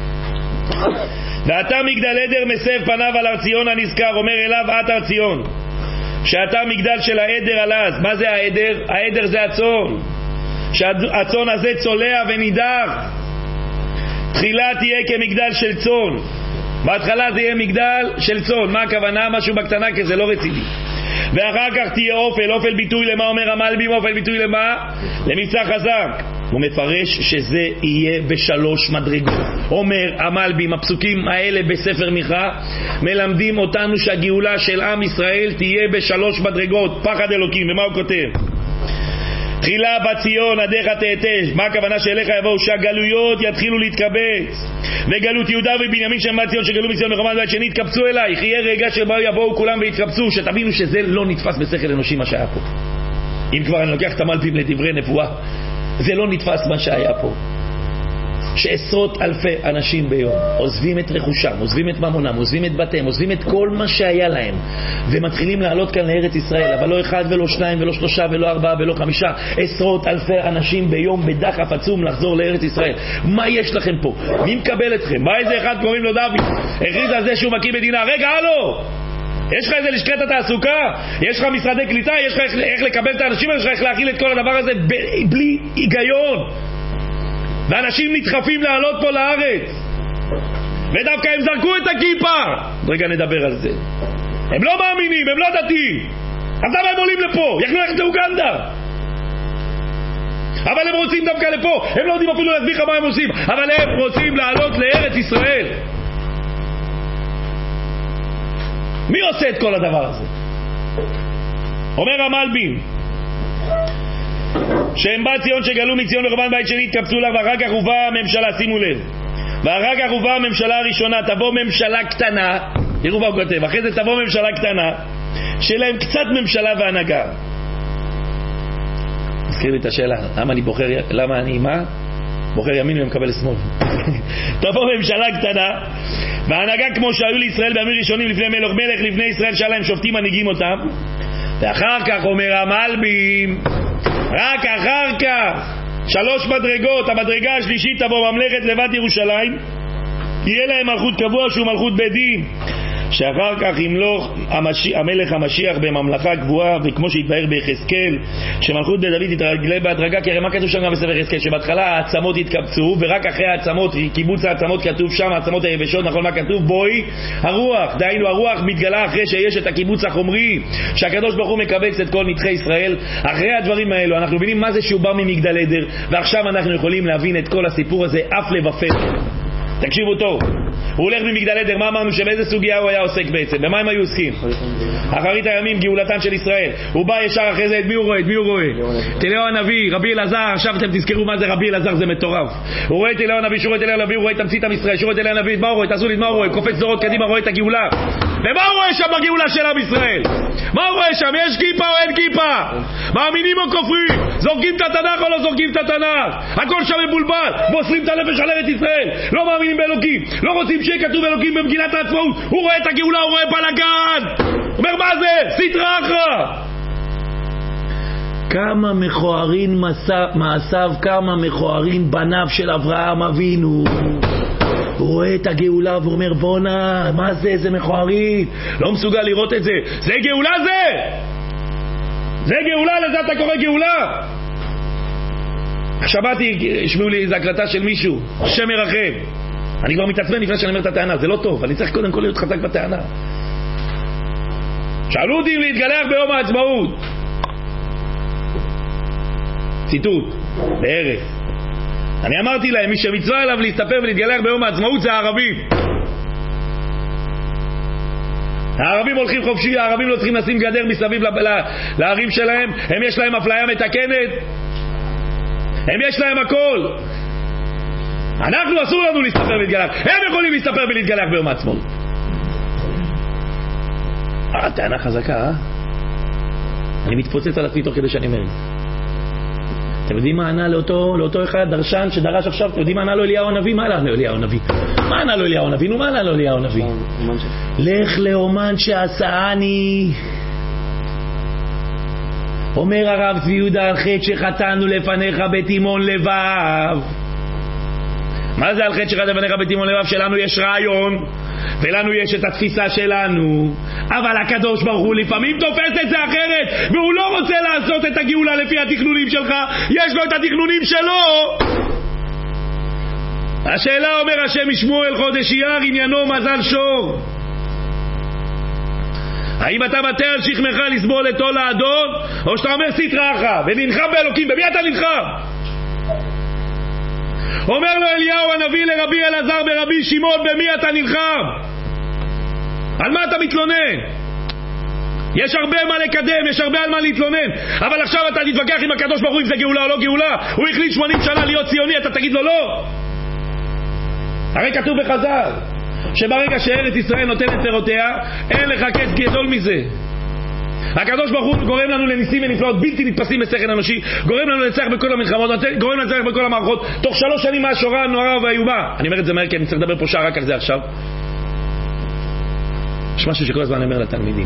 [SPEAKER 1] ואתה מגדל עדר מסב פניו על הר ציון הנזכר, אומר אליו את הר ציון, שאתה מגדל של העדר על אז. מה זה העדר? העדר זה הצאן, שהצאן הזה צולע ונידח. תחילה תהיה כמגדל של צאן, בהתחלה זה יהיה מגדל של צאן. מה הכוונה? משהו בקטנה, כי זה לא רציני. ואחר כך תהיה אופל. אופל ביטוי למה אומר המלבים? אופל ביטוי למה? למבצע חזק. הוא מפרש שזה יהיה בשלוש מדרגות. אומר המלבים, הפסוקים האלה בספר מיכה מלמדים אותנו שהגאולה של עם ישראל תהיה בשלוש מדרגות. פחד אלוקים. ומה הוא כותב? תחילה בציון עדיך תהתה. מה הכוונה שאליך יבואו? שהגלויות יתחילו להתקבץ, וגלות יהודה ובנימין שם בציון שגלו מציון וחורבן בית שני יתקבצו אלייך. יהיה רגע שבו יבואו כולם ויתקבצו. שתבינו שזה לא נתפס בשכל אנושי מה שהיה פה. אם כבר אני לוקח את המלבים לדברי נבואה, זה לא נתפס מה שהיה פה. שעשרות אלפי אנשים ביום עוזבים את רכושם, עוזבים את ממונם, עוזבים את בתיהם, עוזבים את כל מה שהיה להם, ומתחילים לעלות כאן לארץ ישראל. אבל לא אחד ולא שניים ולא שלושה ולא ארבעה ולא חמישה, עשרות אלפי אנשים ביום בדחף עצום לחזור לארץ ישראל. מה יש לכם פה? מי מקבל אתכם? בא איזה אחד קוראים לו דוד, הכריז על זה שהוא מקים מדינה. רגע, הלו, יש לך איזה לשכת התעסוקה? יש לך משרדי קליטה? יש לך איך לקבל את האנשים? יש לך איך להכיל את כל הדבר הזה בלי היגיון? ואנשים נדחפים לעלות פה לארץ, ודווקא הם זרקו את הכיפה. רגע נדבר על זה. הם לא מאמינים, הם לא דתיים, אז למה הם עולים לפה? יכלו ללכת לאוגנדה, אבל הם רוצים דווקא לפה. הם לא יודעים אפילו להסביר מה הם עושים, אבל הם רוצים לעלות לארץ ישראל. מי עושה את כל הדבר הזה? אומר המלבים שהם בת ציון שגלו מציון וחורבן בית שני יתקבצו לה, ואחר כך הובאה הממשלה. שימו לב, ואחר כך הובאה הממשלה הראשונה. תבוא ממשלה קטנה, תראו מה הוא כותב, אחרי זה תבוא ממשלה קטנה שלהם קצת ממשלה והנהגה. תזכיר לי את השאלה, למה אני מה? בוחר ימין ומקבל שמאל. תבוא ממשלה קטנה והנהגה כמו שהיו לישראל בימים ראשונים לפני מלך לפני ישראל, שהיה להם שופטים מנהיגים אותם. ואחר כך אומר המלבים, רק אחר כך שלוש מדרגות. המדרגה השלישית תבוא ממלכת לבד ירושלים, יהיה להם מלכות קבוע שהוא מלכות בית דין, שאחר כך ימלוך המלך המשיח בממלכה קבועה, וכמו שהתבהר ביחזקאל שמלכות בית דוד תתרגלה בהדרגה. כי הרי מה כתוב שם גם בספר יחזקאל? שבהתחלה העצמות יתקבצו, ורק אחרי העצמות, קיבוץ העצמות כתוב שם, העצמות היבשות. נכון מה כתוב? בואי הרוח, דהיינו הרוח מתגלה אחרי שיש את הקיבוץ החומרי, שהקדוש ברוך הוא מקבץ את כל נדחי ישראל. אחרי הדברים האלו אנחנו מבינים מה זה שהוא בא ממגדל עדר, ועכשיו אנחנו יכולים להבין את כל הסיפור הזה אף לבפר. תקשיבו טוב, הוא הולך ממגדל עדר. מה אמרנו? שבאיזה סוגיה הוא היה עוסק בעצם? במה הם היו עוסקים? אחרית הימים, גאולתן של ישראל. הוא בא ישר אחרי זה, את מי הוא רואה? את מי הוא רואה? את אליהו הנביא, רבי אלעזר. עכשיו אתם תזכרו מה זה רבי אלעזר, זה מטורף. הוא רואה את אליהו הנביא, שהוא רואה את אליהו הנביא, הוא רואה את תמצית עם ישראל, שהוא רואה את אליהו הנביא. מה הוא רואה? תעשו לי, מה הוא רואה? קופץ דורות קדימה, רואה את הגאולה. ומה הוא רואה שם בגאולה של עם ישראל? מה הוא רואה שם? יש כיפה או אין כיפה? מאמינים או כופרים? זורקים את התנ"ך או לא זורקים את התנ"ך? הכל שם מבולבל, מוסרים את הנפש על ארץ ישראל, לא מאמינים באלוקים, לא רוצים שיהיה כתוב אלוקים במגילת העצמאות. הוא רואה את הגאולה, הוא רואה בלגן, אומר מה זה? סטרא אחרא. כמה מכוערים מעשיו, כמה מכוערים בניו של אברהם אבינו. הוא רואה את הגאולה ואומר בונה, מה זה? זה מכוערים, לא מסוגל לראות את זה. זה גאולה זה? זה גאולה? לזה אתה קורא גאולה? שמעתי, השמיעו לי איזו הקלטה של מישהו, שם מרחם. אני כבר מתעצבן לפני שאני אומר את הטענה, זה לא טוב, אני צריך קודם כל להיות חזק בטענה. שאלו אותי אם להתגלח ביום העצמאות. ציטוט, בערך. אני אמרתי להם, מי שמצווה עליו להסתפר ולהתגלח ביום העצמאות זה הערבים. הערבים הולכים חופשי, הערבים לא צריכים לשים גדר מסביב לערים שלהם, הם יש להם אפליה מתקנת, הם יש להם הכל. אנחנו אסור לנו להסתפר ולהתגלח, הם יכולים להסתפר ולהתגלח ביום העצמאות. טענה חזקה, אני מתפוצץ על עצמי תוך כדי שאני אומר. אתם יודעים מה ענה לאותו אחד דרשן שדרש עכשיו? אתם יודעים מה ענה לו אליהו הנביא? מה ענה לו אליהו הנביא? מה ענה לו אליהו הנביא? מה ענה לו אליהו הנביא? לך לאומן שעשאני. אומר הרב צבי יהודה על חטא שחטאנו לפניך בתימון לבב. מה זה על חטא שחטאנו לפניך בתימון לבב? שלנו יש רעיון ולנו יש את התפיסה שלנו, אבל הקדוש ברוך הוא לפעמים תופס את זה אחרת, והוא לא רוצה לעשות את הגאולה לפי התכנונים שלך, יש לו את התכנונים שלו. השאלה, אומר השם משמואל חודש אייר, עניינו מזל שור. האם אתה מטה על שכמך לסבול את עול האדון, או שאתה אומר סטרא אחרא ונלחם באלוקים? במי אתה נלחם? אומר לו אליהו הנביא לרבי אלעזר ברבי שמעון, במי אתה נלחם? על מה אתה מתלונן? יש הרבה מה לקדם, יש הרבה על מה להתלונן, אבל עכשיו אתה תתווכח עם הקדוש ברוך הוא אם זה גאולה או לא גאולה. הוא החליט 80 שנה להיות ציוני, אתה תגיד לו לא? הרי כתוב בחז"ל שברגע שארץ ישראל נותנת פירותיה, אין לך קץ גדול מזה. הקדוש ברוך הוא גורם לנו לניסים ונפלאות בלתי נתפסים בשכל אנושי, גורם לנו לנצח בכל המלחמות, גורם לנו לנצח בכל המערכות תוך 3 שנים מהשורה הנוראה והאיומה. אני אומר את זה מהר כי אני צריך לדבר פה שעה רק על זה עכשיו. יש משהו שכל הזמן אני אומר לתלמידים,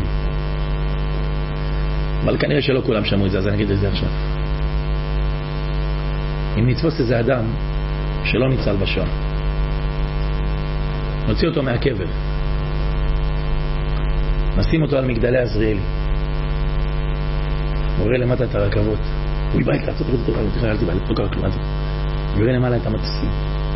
[SPEAKER 1] אבל כנראה שלא כולם שמעו את זה, אז אני אגיד את זה עכשיו. אם נתפוס איזה אדם שלא ניצל בשואה, נוציא אותו מהקבר, נשים אותו על מגדלי עזריאלי, וראה למטה את הרכבות, הוא ייבא את לעשות את זה, לא קרה כלום, וראה למעלה את המטוסים,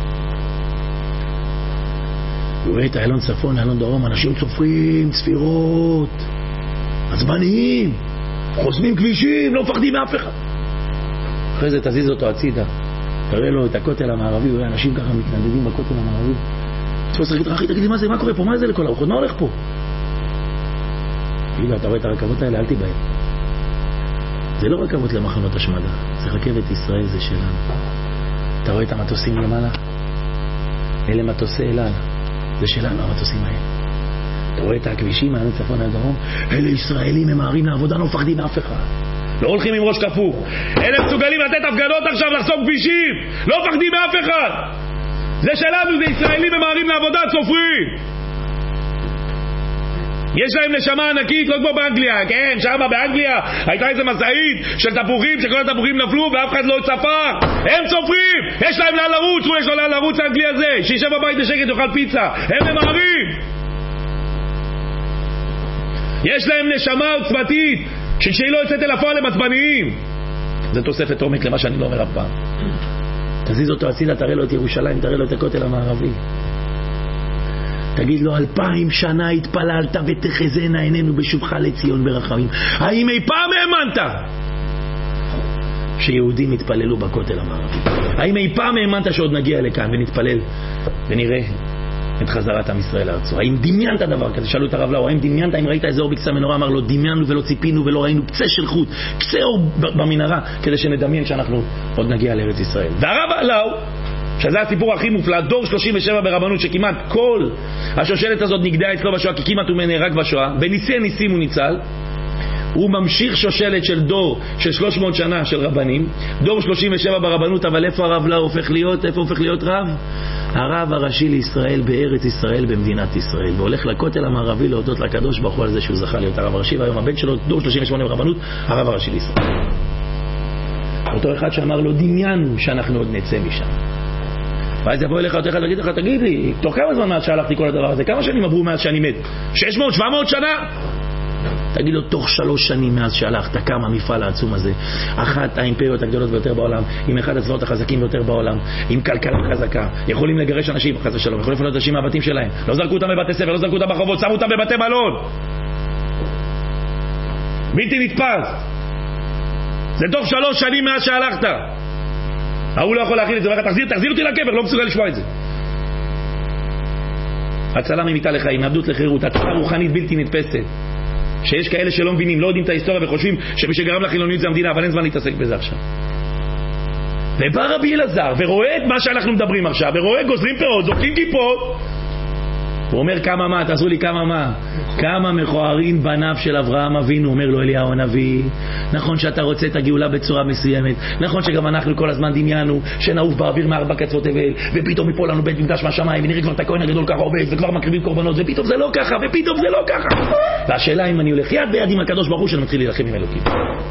[SPEAKER 1] וראה את האלון צפון, האלון דרום, אנשים צופרים, ספירות, עצבניים, חוסמים כבישים, לא מפחדים מאף אחד. אחרי זה תזיז אותו הצידה, תראה לו את הכותל המערבי, וראה אנשים ככה מתנדדים בכותל המערבי. תפוס רחית רחית, תגיד לי מה קורה פה? מה זה לכל הרוחות? מה הולך פה? תגיד לו, אתה רואה את הרכבות האלה? אל תיבהל. זה לא רכבות למחנות השמדה, זה רכבת ישראל, זה שלנו. אתה רואה את המטוסים למעלה? אלה מטוסי אל על, זה שלנו המטוסים האלה. אתה רואה את הכבישים מהצפון צפון עד דרום? אלה ישראלים, הם ממהרים לעבודה, לא מפחדים מאף אחד, לא הולכים עם ראש כפוף. אלה מסוגלים לתת הפגנות עכשיו, לחסום כבישים, לא מפחדים מאף אחד. זה שלנו, זה ישראלים ממהרים לעבודה, צופרים. יש להם נשמה ענקית, לא כמו באנגליה. כן, שם באנגליה הייתה איזה מסעית של תפוחים, שכל התפוחים נפלו ואף אחד לא צפה. הם צופרים, יש להם לאן לרוץ, הוא יש לו לאן לרוץ לאנגלי הזה, שישב בבית בשקט יאכל פיצה. הם ממהרים. יש להם נשמה עוצמתית שכשהיא לא יוצאת אל הפועל הם עצבניים. זה תוספת עומק למה שאני לא אומר אף פעם. תזיז אותו הצידה, תראה לו את ירושלים, תראה לו את הכותל המערבי, תגיד לו 2000 שנה התפללת ותחזינה עינינו בשובך לציון ברחמים. האם אי פעם האמנת שיהודים התפללו בכותל המערבי? האם אי פעם האמנת שעוד נגיע לכאן ונתפלל ונראה את חזרת עם ישראל לארצו? האם דמיינת דבר כזה? שאלו את הרב לאו, האם דמיינת, אם ראית איזה אור בקצה המנורה? אמר לו, דמיינו ולא ציפינו ולא ראינו קצה של חוט, קצה אור במנהרה, כדי שנדמיין שאנחנו עוד נגיע לארץ ישראל. והרב לאו, שזה הסיפור הכי מופלא, דור 37 ברבנות, שכמעט כל השושלת הזאת נגדעה אצלו בשואה, כי כמעט הוא נהרג בשואה, בניסי הניסים הוא ניצל. הוא ממשיך שושלת של דור של 300 שנה של רבנים, דור 37 ברבנות. אבל איפה הרב לא הופך להיות? איפה הופך להיות רב? הרב הראשי לישראל בארץ ישראל, במדינת ישראל, והולך לכותל המערבי להודות לקדוש ברוך הוא על זה שהוא זכה להיות הרב הראשי, והיום הבן שלו דור 38 ברבנות, הרב הראשי לישראל. אותו אחד שאמר לו, דמיינו שאנחנו עוד נצא משם. ואז יבוא אליך אותו אחד להגיד לך, תגיד לי, תוך כמה זמן מאז שהלכתי כל הדבר הזה? כמה שנים עברו מאז שאני מת? 600, 700 שנה? תגיד לו, תוך 3 שנים מאז שהלכת, קם המפעל העצום הזה, אחת האימפריות הגדולות ביותר בעולם, עם אחד הצבאות החזקים ביותר בעולם, עם כלכלה חזקה, יכולים לגרש אנשים, חס ושלום, יכולים לפנות אנשים מהבתים שלהם, לא זרקו אותם בבתי ספר, לא זרקו אותם ברחובות, שמו אותם בבתי מלון. בלתי נתפס. זה תוך 3 שנים מאז שהלכת. הוא לא יכול להכין את זה, תחזיר אותי לקבר, לא מסוגל לשמוע את זה. הצלה ממיתה לחיים, עבדות לחירות, הצלה רוחנית בלתי נתפסת. שיש כאלה שלא מבינים, לא יודעים את ההיסטוריה וחושבים שגרם לחילוניות זה המדינה, אבל אין זמן להתעסק בזה עכשיו. ובא רבי אלעזר ורואה את מה שאנחנו מדברים עכשיו, ורואה גוזרים פירות, זורקים כיפות, הוא אומר כמה מה, תעשו לי כמה מה, כמה מכוערים בניו של אברהם אבינו. אומר לו אליהו הנביא, נכון שאתה רוצה את הגאולה בצורה מסוימת, נכון שגם אנחנו כל הזמן דמיינו שנעוף באוויר מארבע קצוות תבל, ופתאום יפול לנו בית מקדש מהשמיים ונראה כבר את הכהן הגדול ככה עובד וכבר מקריבים קורבנות, ופתאום זה לא ככה, ופתאום זה לא ככה. והשאלה אם אני הולך יד ביד עם הקדוש ברוך הוא שאני מתחיל להילחם עם אלוקים.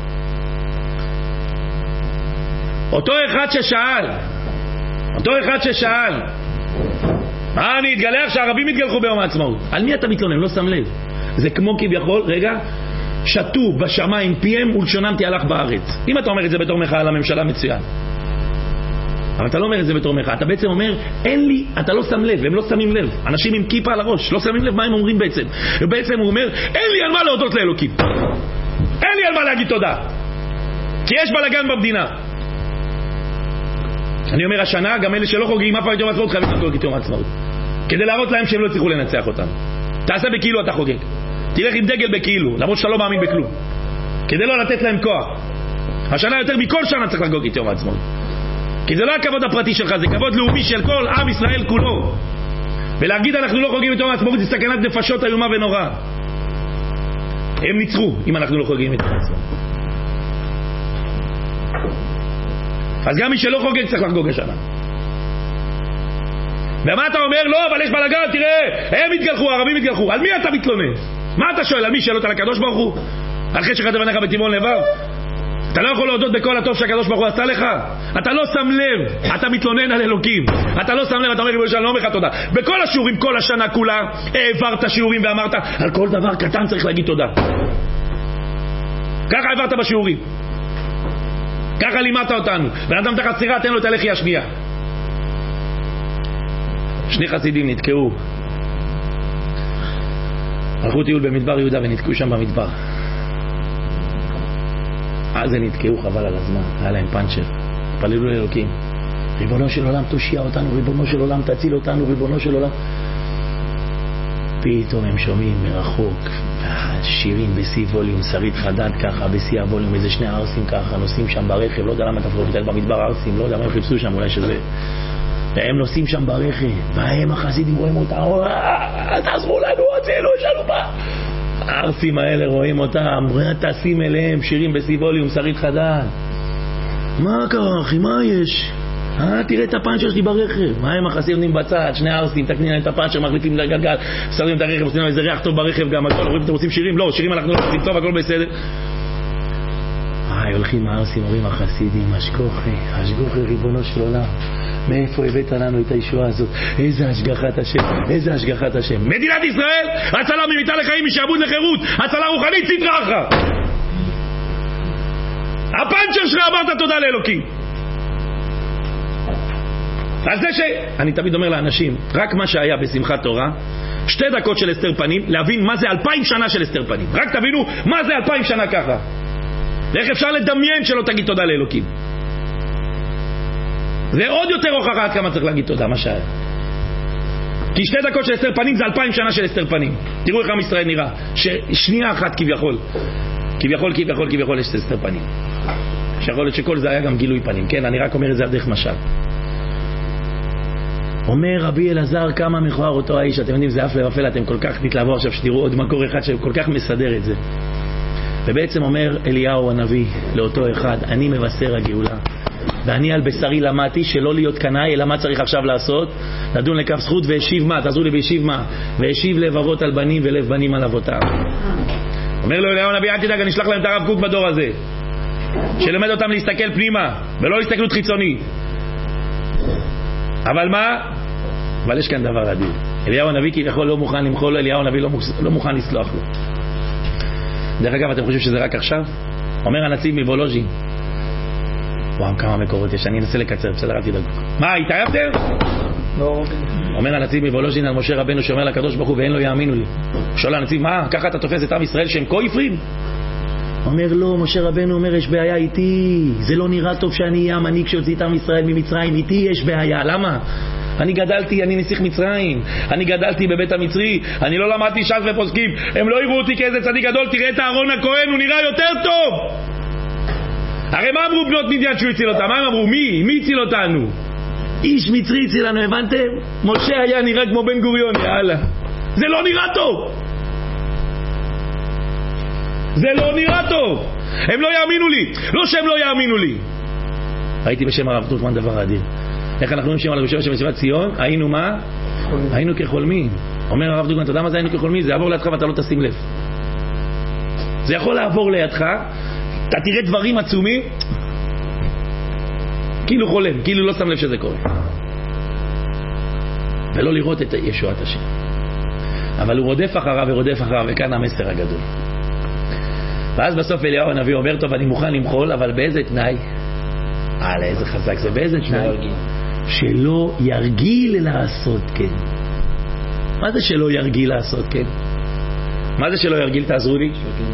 [SPEAKER 1] אותו אחד ששאל אני אתגלח שהערבים יתגלחו ביום העצמאות. על מי אתה מתלונן? לא שם לב. זה כמו כביכול, שתו בשמיים פיהם ולשונם תהלך בארץ. אם אתה אומר את זה בתור מחאה על הממשלה, מצוין. אבל אתה לא אומר את זה בתור מחאה. אתה בעצם אומר, אין לי, אתה לא שם לב, הם לא שמים לב. אנשים עם כיפה על הראש, לא שמים לב מה הם אומרים בעצם. ובעצם הוא אומר, אין לי על מה להודות לאלוקים. אין לי על מה להגיד תודה. כי יש בלגן במדינה. אני אומר השנה, גם אלה שלא חוגגים אף פעם יום העצמאות חייבים לחגוג את יום העצמאות, כדי להראות להם שהם לא הצליחו לנצח אותם. תעשה בכאילו אתה חוגג, תלך עם דגל בכאילו, למרות שאתה לא מאמין בכלום, כדי לא לתת להם כוח. השנה יותר מכל שנה צריך לחגוג את יום העצמאות, כי זה לא הכבוד הפרטי שלך, זה כבוד לאומי של כל עם ישראל כולו. ולהגיד אנחנו לא חוגגים את יום העצמאות זה סכנת נפשות איומה ונורא. הם ניצחו אם אנחנו לא חוגגים את יום העצמאות. אז גם מי שלא חוגג צריך לחגוג השנה. ומה אתה אומר? לא, אבל יש בלגן, תראה, הם התגלחו, הערבים התגלחו. על מי אתה מתלונן? מה אתה שואל? על מי? שאלות על הקדוש ברוך הוא? על חטא שחטא בניך בטבעון לבב? אתה לא יכול להודות בכל הטוב שהקדוש ברוך הוא עשה לך? אתה לא שם לב, אתה מתלונן על אלוקים. אתה לא שם לב, אתה אומר לי, אני לא אומר לך תודה. בכל השיעורים, כל השנה כולה, העברת שיעורים ואמרת, על כל דבר קטן צריך להגיד תודה. ככה העברת בשיעורים. ככה לימדת אותנו. בן אדם תחת סירה, תן לו את הלחי השנייה. 2 חסידים נתקעו, הלכו טיול במדבר יהודה ונתקעו שם במדבר. אז הם נתקעו, חבל על הזמן, היה להם פנצ'ר. פללו לאלוקים, ריבונו של עולם תושיע אותנו, ריבונו של עולם תציל אותנו, ריבונו של עולם. פתאום הם שומעים מרחוק שירים בשיא ווליום, שרית חדד ככה בשיא הווליום, איזה 2 ערסים ככה נוסעים שם ברכב, לא יודע למה תפרו ביטל במדבר ערסים, לא יודע מה הם חיפשו שם, אולי שזה, והם נוסעים שם ברכב, והם החסידים רואים אותם, תעזרו לנו, הצילו, יש לנו מה. הערסים האלה רואים אותם, טסים אליהם, שירים בשיא ווליום, שרית חדד. מה קרה אחי, מה יש? תראה את הפאנצ'ר שלי ברכב. מה הם החסידים בצד, 2 ערסים, תקנים להם את הפאנצ'ר, מחליפים לגלגל, שמים את הרכב, עושים להם איזה ריח טוב ברכב גם, הכל, רואים אתם רוצים שירים? לא, שירים אנחנו לא עושים טוב, הכל בסדר. הולכים הערסים, אומרים החסידים, השגוחי ריבונו של עולם, מאיפה הבאת לנו את הישועה הזאת? איזה השגחת השם, איזה השגחת השם. מדינת ישראל, הצלה ממיתה לחיים, משעבוד לחירות, הצלה רוחנית, סדרה אחת. הפאנצ'ר שלך אמרת תודה לאלוקים. אז זה אני תמיד אומר לאנשים, רק מה שהיה בשמחת תורה, 2 דקות של הסתר פנים, להבין מה זה 2000 שנה של הסתר פנים. רק תבינו מה זה 2000 שנה ככה. ואיך אפשר לדמיין שלא תגיד תודה לאלוקים. זה עוד יותר הוכחה עד כמה צריך להגיד תודה, מה שהיה. כי 2 דקות של הסתר פנים זה 2000 שנה של הסתר פנים. תראו איך עם ישראל נראה. ששנייה אחת כביכול יש הסתר פנים. שיכול להיות שכל זה היה גם גילוי פנים. כן, אני רק אומר את זה דרך משל. אומר רבי אלעזר כמה מכוער אותו האיש. אתם יודעים, זה אף לבפל, אתם כל כך תתלהבו עכשיו שתראו עוד מקור אחד שכל כך מסדר את זה. ובעצם אומר אליהו הנביא לאותו אחד, אני מבשר הגאולה, ואני על בשרי למדתי שלא להיות קנאי, אלא מה צריך עכשיו לעשות? לדון לכף זכות והשיב מה? תעזרו לי והשיב מה? והשיב לב אבות על בנים ולב בנים על אבותם. אומר לו אליהו הנביא, אל תדאג, אני אשלח להם את הרב קוק בדור הזה, שלמד אותם להסתכל פנימה ולא להסתכלות חיצונית. אבל מה? אבל יש כאן דבר אדיר. אליהו הנביא כביכול לא מוכן למחול לו, אליהו הנביא לא מוכן לסלוח לו. דרך אגב, אתם חושבים שזה רק עכשיו? אומר הנציב מבולוז'ין, וואו, כמה מקורות יש, אני אנסה לקצר, בסדר, אל תדאגו. מה, התעייפתם?
[SPEAKER 2] לא.
[SPEAKER 1] אומר הנציב מבולוז'ין על משה רבנו שאומר לקדוש ברוך הוא ואין לו יאמינו לי. שואל הנציב, מה, ככה אתה תופס את עם ישראל שהם כופרים? אומר לו, משה רבנו אומר, יש בעיה איתי, זה לא נראה טוב שאני אהיה המנהיג שהוציא את עם ישראל ממצרים, איתי יש בעיה, למה? אני גדלתי, אני נסיך מצרים, אני גדלתי בבית המצרי, אני לא למדתי ש"ס ופוסקים, הם לא יראו אותי כאיזה צדיק גדול, תראה את אהרון הכהן, הוא נראה יותר טוב. הרי מה אמרו בנות מדיין שהוא הציל אותם? מה הם אמרו? מי הציל אותנו? איש מצרי הציל לנו, הבנתם? משה היה נראה כמו בן גוריון, יאללה. זה לא נראה טוב. זה לא נראה טוב. הם לא יאמינו לי. לא שהם לא יאמינו לי. ראיתי בשם הרב דרוקמן דבר אדיר. איך אנחנו אומרים שם על בשם מסיבת ציון? היינו מה? היינו כחולמים. אומר הרב דרוקמן, אתה יודע מה זה היינו כחולמים? זה יעבור לידך ואתה לא תשים לב. זה יכול לעבור לידך, אתה תראה דברים עצומים, כאילו חולם, כאילו לא שם לב שזה קורה. ולא לראות את ישועת השם. אבל הוא רודף אחריו ורודף אחריו, וכאן המסר הגדול. ואז בסוף אליהו הנביא אומר, טוב, אני מוכן למחול, אבל באיזה תנאי? איזה חזק זה, באיזה תנאי? שלא ירגיל לעשות כן. מה זה שלא ירגיל לעשות כן? מה זה שלא ירגיל? תעזרו לי.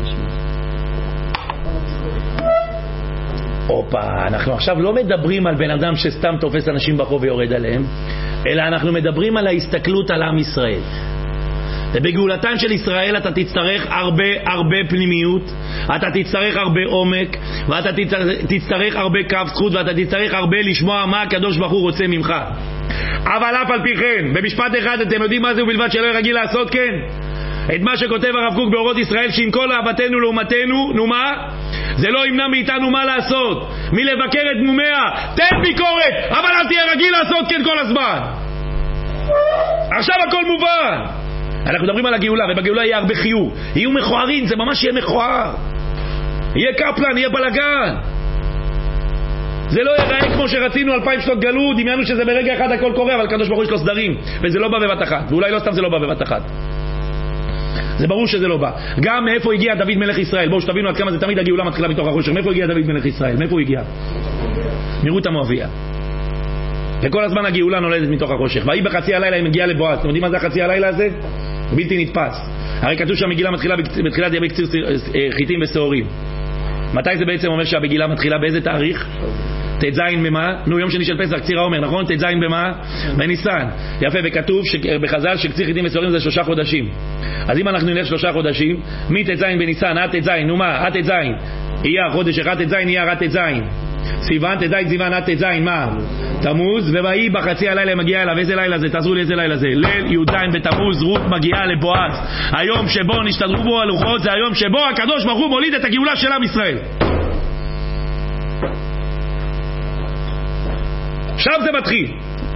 [SPEAKER 1] אופה, אנחנו עכשיו לא מדברים על בן אדם שסתם תופס אנשים ברחוב ויורד עליהם, אלא אנחנו מדברים על ההסתכלות על עם ישראל. ובגאולתן של ישראל אתה תצטרך הרבה פנימיות, אתה תצטרך הרבה עומק, ואתה תצטרך הרבה קו זכות, ואתה תצטרך הרבה לשמוע מה הקדוש ברוך הוא רוצה ממך. אבל אף על פי כן, במשפט אחד אתם יודעים מה זה ובלבד שלא ירגיל לעשות כן? את מה שכותב הרב קוק באורות ישראל, שעם כל אהבתנו לעומתנו, נו מה? זה לא ימנע מאיתנו מה לעשות, מלבקר את מומיה. תן ביקורת, אבל אל תהיה רגיל לעשות כן כל הזמן. עכשיו הכל מובן. אנחנו מדברים על הגאולה, ובגאולה יהיה הרבה חיור, יהיו מכוערים, זה ממש יהיה מכוער, יהיה קפלן, יהיה בלגן. זה לא ייראה כמו שרצינו 2000 שנות גלות, דמיינו שזה ברגע אחד הכל קורה, אבל הקדוש ברוך הוא יש לו סדרים, וזה לא בא בבת אחת, ואולי לא סתם זה לא בא בבת אחת, זה ברור שזה לא בא. גם מאיפה הגיע דוד מלך ישראל? בואו שתבינו עד כמה זה תמיד הגאולה מתחילה מתוך החושך. מאיפה הגיע דוד מלך ישראל? מאיפה הוא הגיע? מרות המואביה. וכל הזמן הגאולה נולדת מתוך החושך. והיא בחצי הלילה היא מגיעה לבועז. אתם יודעים מה זה החצי הלילה הזה? בלתי נתפס. הרי כתוב שהמגילה מתחילה בתחילת ימי קציר חיטים ושעורים. מתי זה בעצם אומר שהמגילה מתחילה? באיזה תאריך? ט"ז במה? יום שני של פסח, קציר העומר, נכון? ט"ז במה? בניסן. יפה, וכתוב בחז"ל שקציר חיטים ושעורים זה 3 חודשים. אז אם אנחנו נלך 3 חודשים, מט"ז בניסן עד ט"ז, עד ט"ז יהיה החודש אחד, ט"ז יהיה עד ט"ז. סיוון, ט"ז סיוון עד ט"ז, מה? תמוז, ובהי בחצי הלילה מגיעה אליו. איזה לילה זה? תעזרו לי איזה לילה זה. ליל י"ז בתמוז, רות מגיעה לבועז. היום שבו נשתדרו בו הלוחות, זה היום שבו הקדוש ברוך הוא מוליד את הגאולה של עם ישראל. עכשיו זה מתחיל.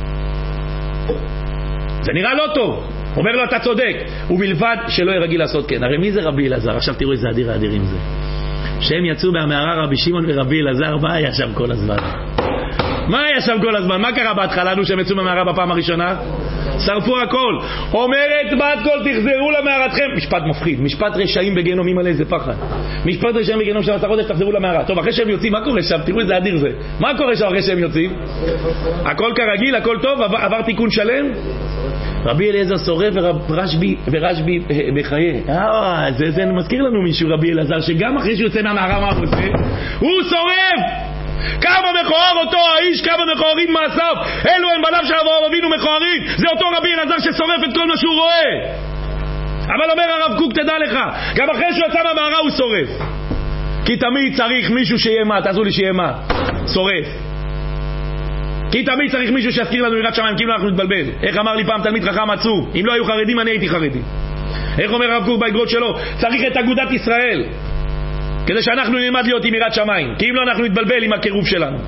[SPEAKER 1] זה נראה לא טוב. אומר לו אתה צודק, ובלבד שלא ירגיל לעשות כן. הרי מי זה רבי אלעזר? עכשיו תראו איזה אדיר האדירים זה. שהם יצאו מהמערה רבי שמעון ורבי אלעזר, מה היה שם כל הזמן? מה היה שם כל הזמן? מה קרה בהתחלה לנו שהם יצאו מהמערה בפעם הראשונה? שרפו הכל. אומרת בת כל תחזרו למערתכם. משפט מפחיד, משפט רשעים בגיהנום, מי מלא איזה פחד. משפט רשעים בגיהנום 12 חודש, תחזרו למערה. טוב, אחרי שהם יוצאים, מה קורה שם? תראו איזה אדיר זה. מה קורה שם אחרי שהם יוצאים? הכל כרגיל, הכל טוב, עבר תיקון שלם. רבי אליעזר שורף ורשב"י בחיי. זה מזכיר לנו מישהו, רבי אלעזר, שגם אחרי שהוא יוצא מהמערה, מה הוא עושה? הוא שורף! כמה מכוער אותו האיש, כמה מכוערים מעשיו. אלו הם בניו של אברהם אבינו מכוערים. זה אותו רבי אלעזר ששורף את כל מה שהוא רואה. אבל אומר הרב קוק, תדע לך, גם אחרי שהוא יצא מהמערה הוא שורף. כי תמיד צריך מישהו שיהיה מה? תעזו לי שיהיה מה? שורף. כי תמיד צריך מישהו שיזכיר לנו יראת שמיים, כאילו אנחנו נתבלבל. איך אמר לי פעם תלמיד חכם עצום, אם לא היו חרדים אני הייתי חרדי. איך אומר הרב קוק באגרות שלו? צריך את אגודת ישראל. כדי שאנחנו נלמד להיות עם יראת שמיים, כי אם לא אנחנו נתבלבל עם הקירוב שלנו.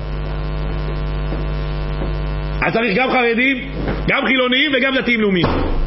[SPEAKER 1] אז צריך גם חרדים, גם חילוניים וגם דתיים לאומיים.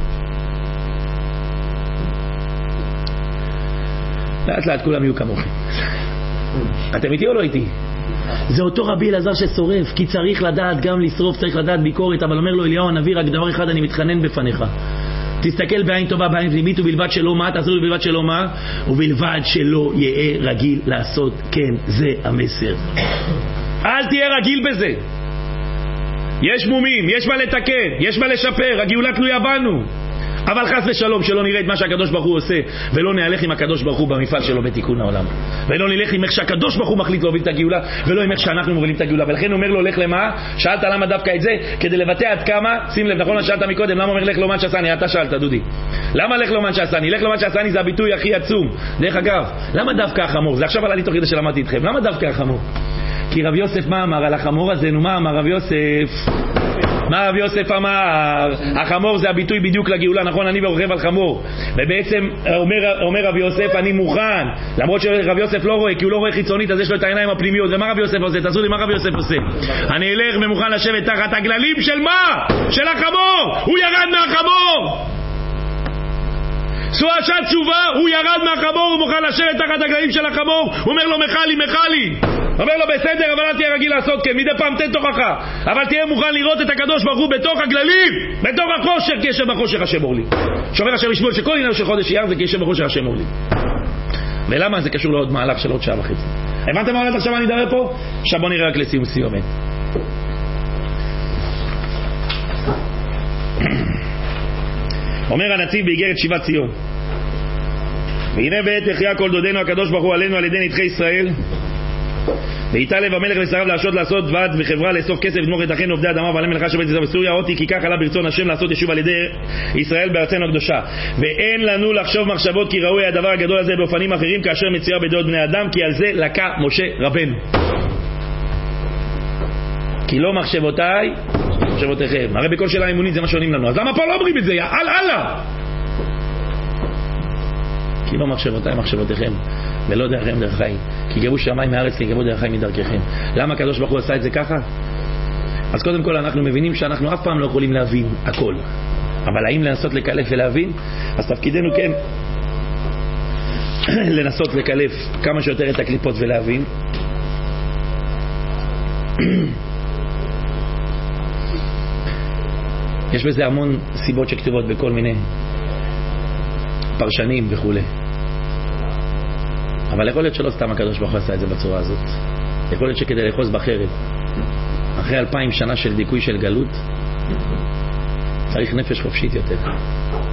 [SPEAKER 1] לאט לאט כולם יהיו כמוכם. אתם איתי או לא איתי? זה אותו רבי אלעזר ששורף, כי צריך לדעת גם לשרוף, צריך לדעת ביקורת, אבל אומר לו אליהו הנביא, רק דבר אחד אני מתחנן בפניך, תסתכל בעין טובה, בעין פנימית, ובלבד שלא מה, תעשו בלבד שלא מה, ובלבד שלא יהיה רגיל לעשות כן, זה המסר. אל תהיה רגיל בזה. יש מומים, יש מה לתקן, יש מה לשפר, הגאולה תלויה בנו. אבל חס ושלום שלא נראה את מה שהקדוש ברוך הוא עושה, ולא נהלך עם הקדוש ברוך הוא במפעל שלו בתיקון העולם, ולא נלך עם איך שהקדוש ברוך הוא מחליט להוביל את הגאולה, ולא עם איך שאנחנו מובילים את הגאולה. ולכן הוא אומר לו לך למה? שאלת למה דווקא את זה? כדי לבטא עד כמה, שים לב, נכון מה שאלת מקודם, למה אומר לך לא מן שעשני? אתה שאלת דודי, למה לך לא מן שעשני? לך לא מן שעשני זה הביטוי הכי עצום. דרך אגב, למה דווקא החמור? זה עכשיו עלה לי תוך כדי שלמדתי איתכם. למה דווקא החמור? כי רב יוסף מה אמר על החמור הזה? נו, מה אמר רב יוסף? מה רב יוסף אמר? החמור זה הביטוי בדיוק לגאולה, נכון? אני ורוכב על חמור. ובעצם אומר רב יוסף, אני מוכן, למרות שרב יוסף לא רואה, כי הוא לא רואה חיצונית, אז יש לו את העיניים הפנימיות. ומה רב יוסף עושה? תעשו לי מה רב יוסף עושה. אני אלך ומוכן לשבת תחת הגללים של מה? של החמור. הוא ירד מהחמור. סועשת תשובה, הוא ירד מהחמור, הוא מוכן לשבת תחת הגללים של החמור. הוא אומר לו מחלי, מחלי. אומר לו בסדר, אבל אל תהיה רגיל לעשות כן, מדי פעם תן תוכחה, אבל תהיה מוכן לראות את הקדוש ברוך הוא בתוך הגללים, בתוך החושך, כי ישב בחושך השם אור לי. שומר השם ישמעאל שכל עניין של חודש אייר זה כי ישב בחושך השם אור לי. ולמה זה קשור לעוד מהלך של עוד שעה וחצי? הבנתם מה הולך עכשיו אני אדבר פה? עכשיו בוא נראה רק לסיום סיומת. אומר הנציב באיגרת שיבת ציון, והנה בעת החיה כל דודנו הקדוש ברוך הוא עלינו על ידי נדחי ישראל, ואיתה לב המלך ושריו להשעות לעשות ועד וחברה לאסוף כסף ודמוך את אחינו עובדי אדמה ועלי מלאכה שבית ישראל בסוריה, אותי כי כך עלה ברצון השם לעשות ישוב על ידי ישראל בארצנו הקדושה, ואין לנו לחשוב מחשבות כי ראוי הדבר הגדול הזה באופנים אחרים כאשר מצויה בדעות בני אדם, כי על זה לקה משה רבנו, כי לא מחשבותיי מחשבותיכם. הרי בכל שאלה אמונית זה מה שעונים לנו, אז למה פה לא אומרים את זה? הלאה, כי לא מחשבותיי מחשבותיכם ולא דרכם דרכי, כי גבו שמיים מהארץ כי גבו דרכי מדרככם. למה הקדוש ברוך הוא עשה את זה ככה? אז קודם כל אנחנו מבינים שאנחנו אף פעם לא יכולים להבין הכל, אבל האם לנסות לקלף ולהבין? אז תפקידנו כן לנסות לקלף כמה שיותר את הקליפות ולהבין. יש בזה המון סיבות שכתובות בכל מיני פרשנים וכו', אבל יכול להיות שלא סתם הקדוש ברוך הוא עשה את זה בצורה הזאת. יכול להיות שכדי לאחוז בחרב אחרי 2000 שנה של דיכוי של גלות צריך נפש חופשית יותר.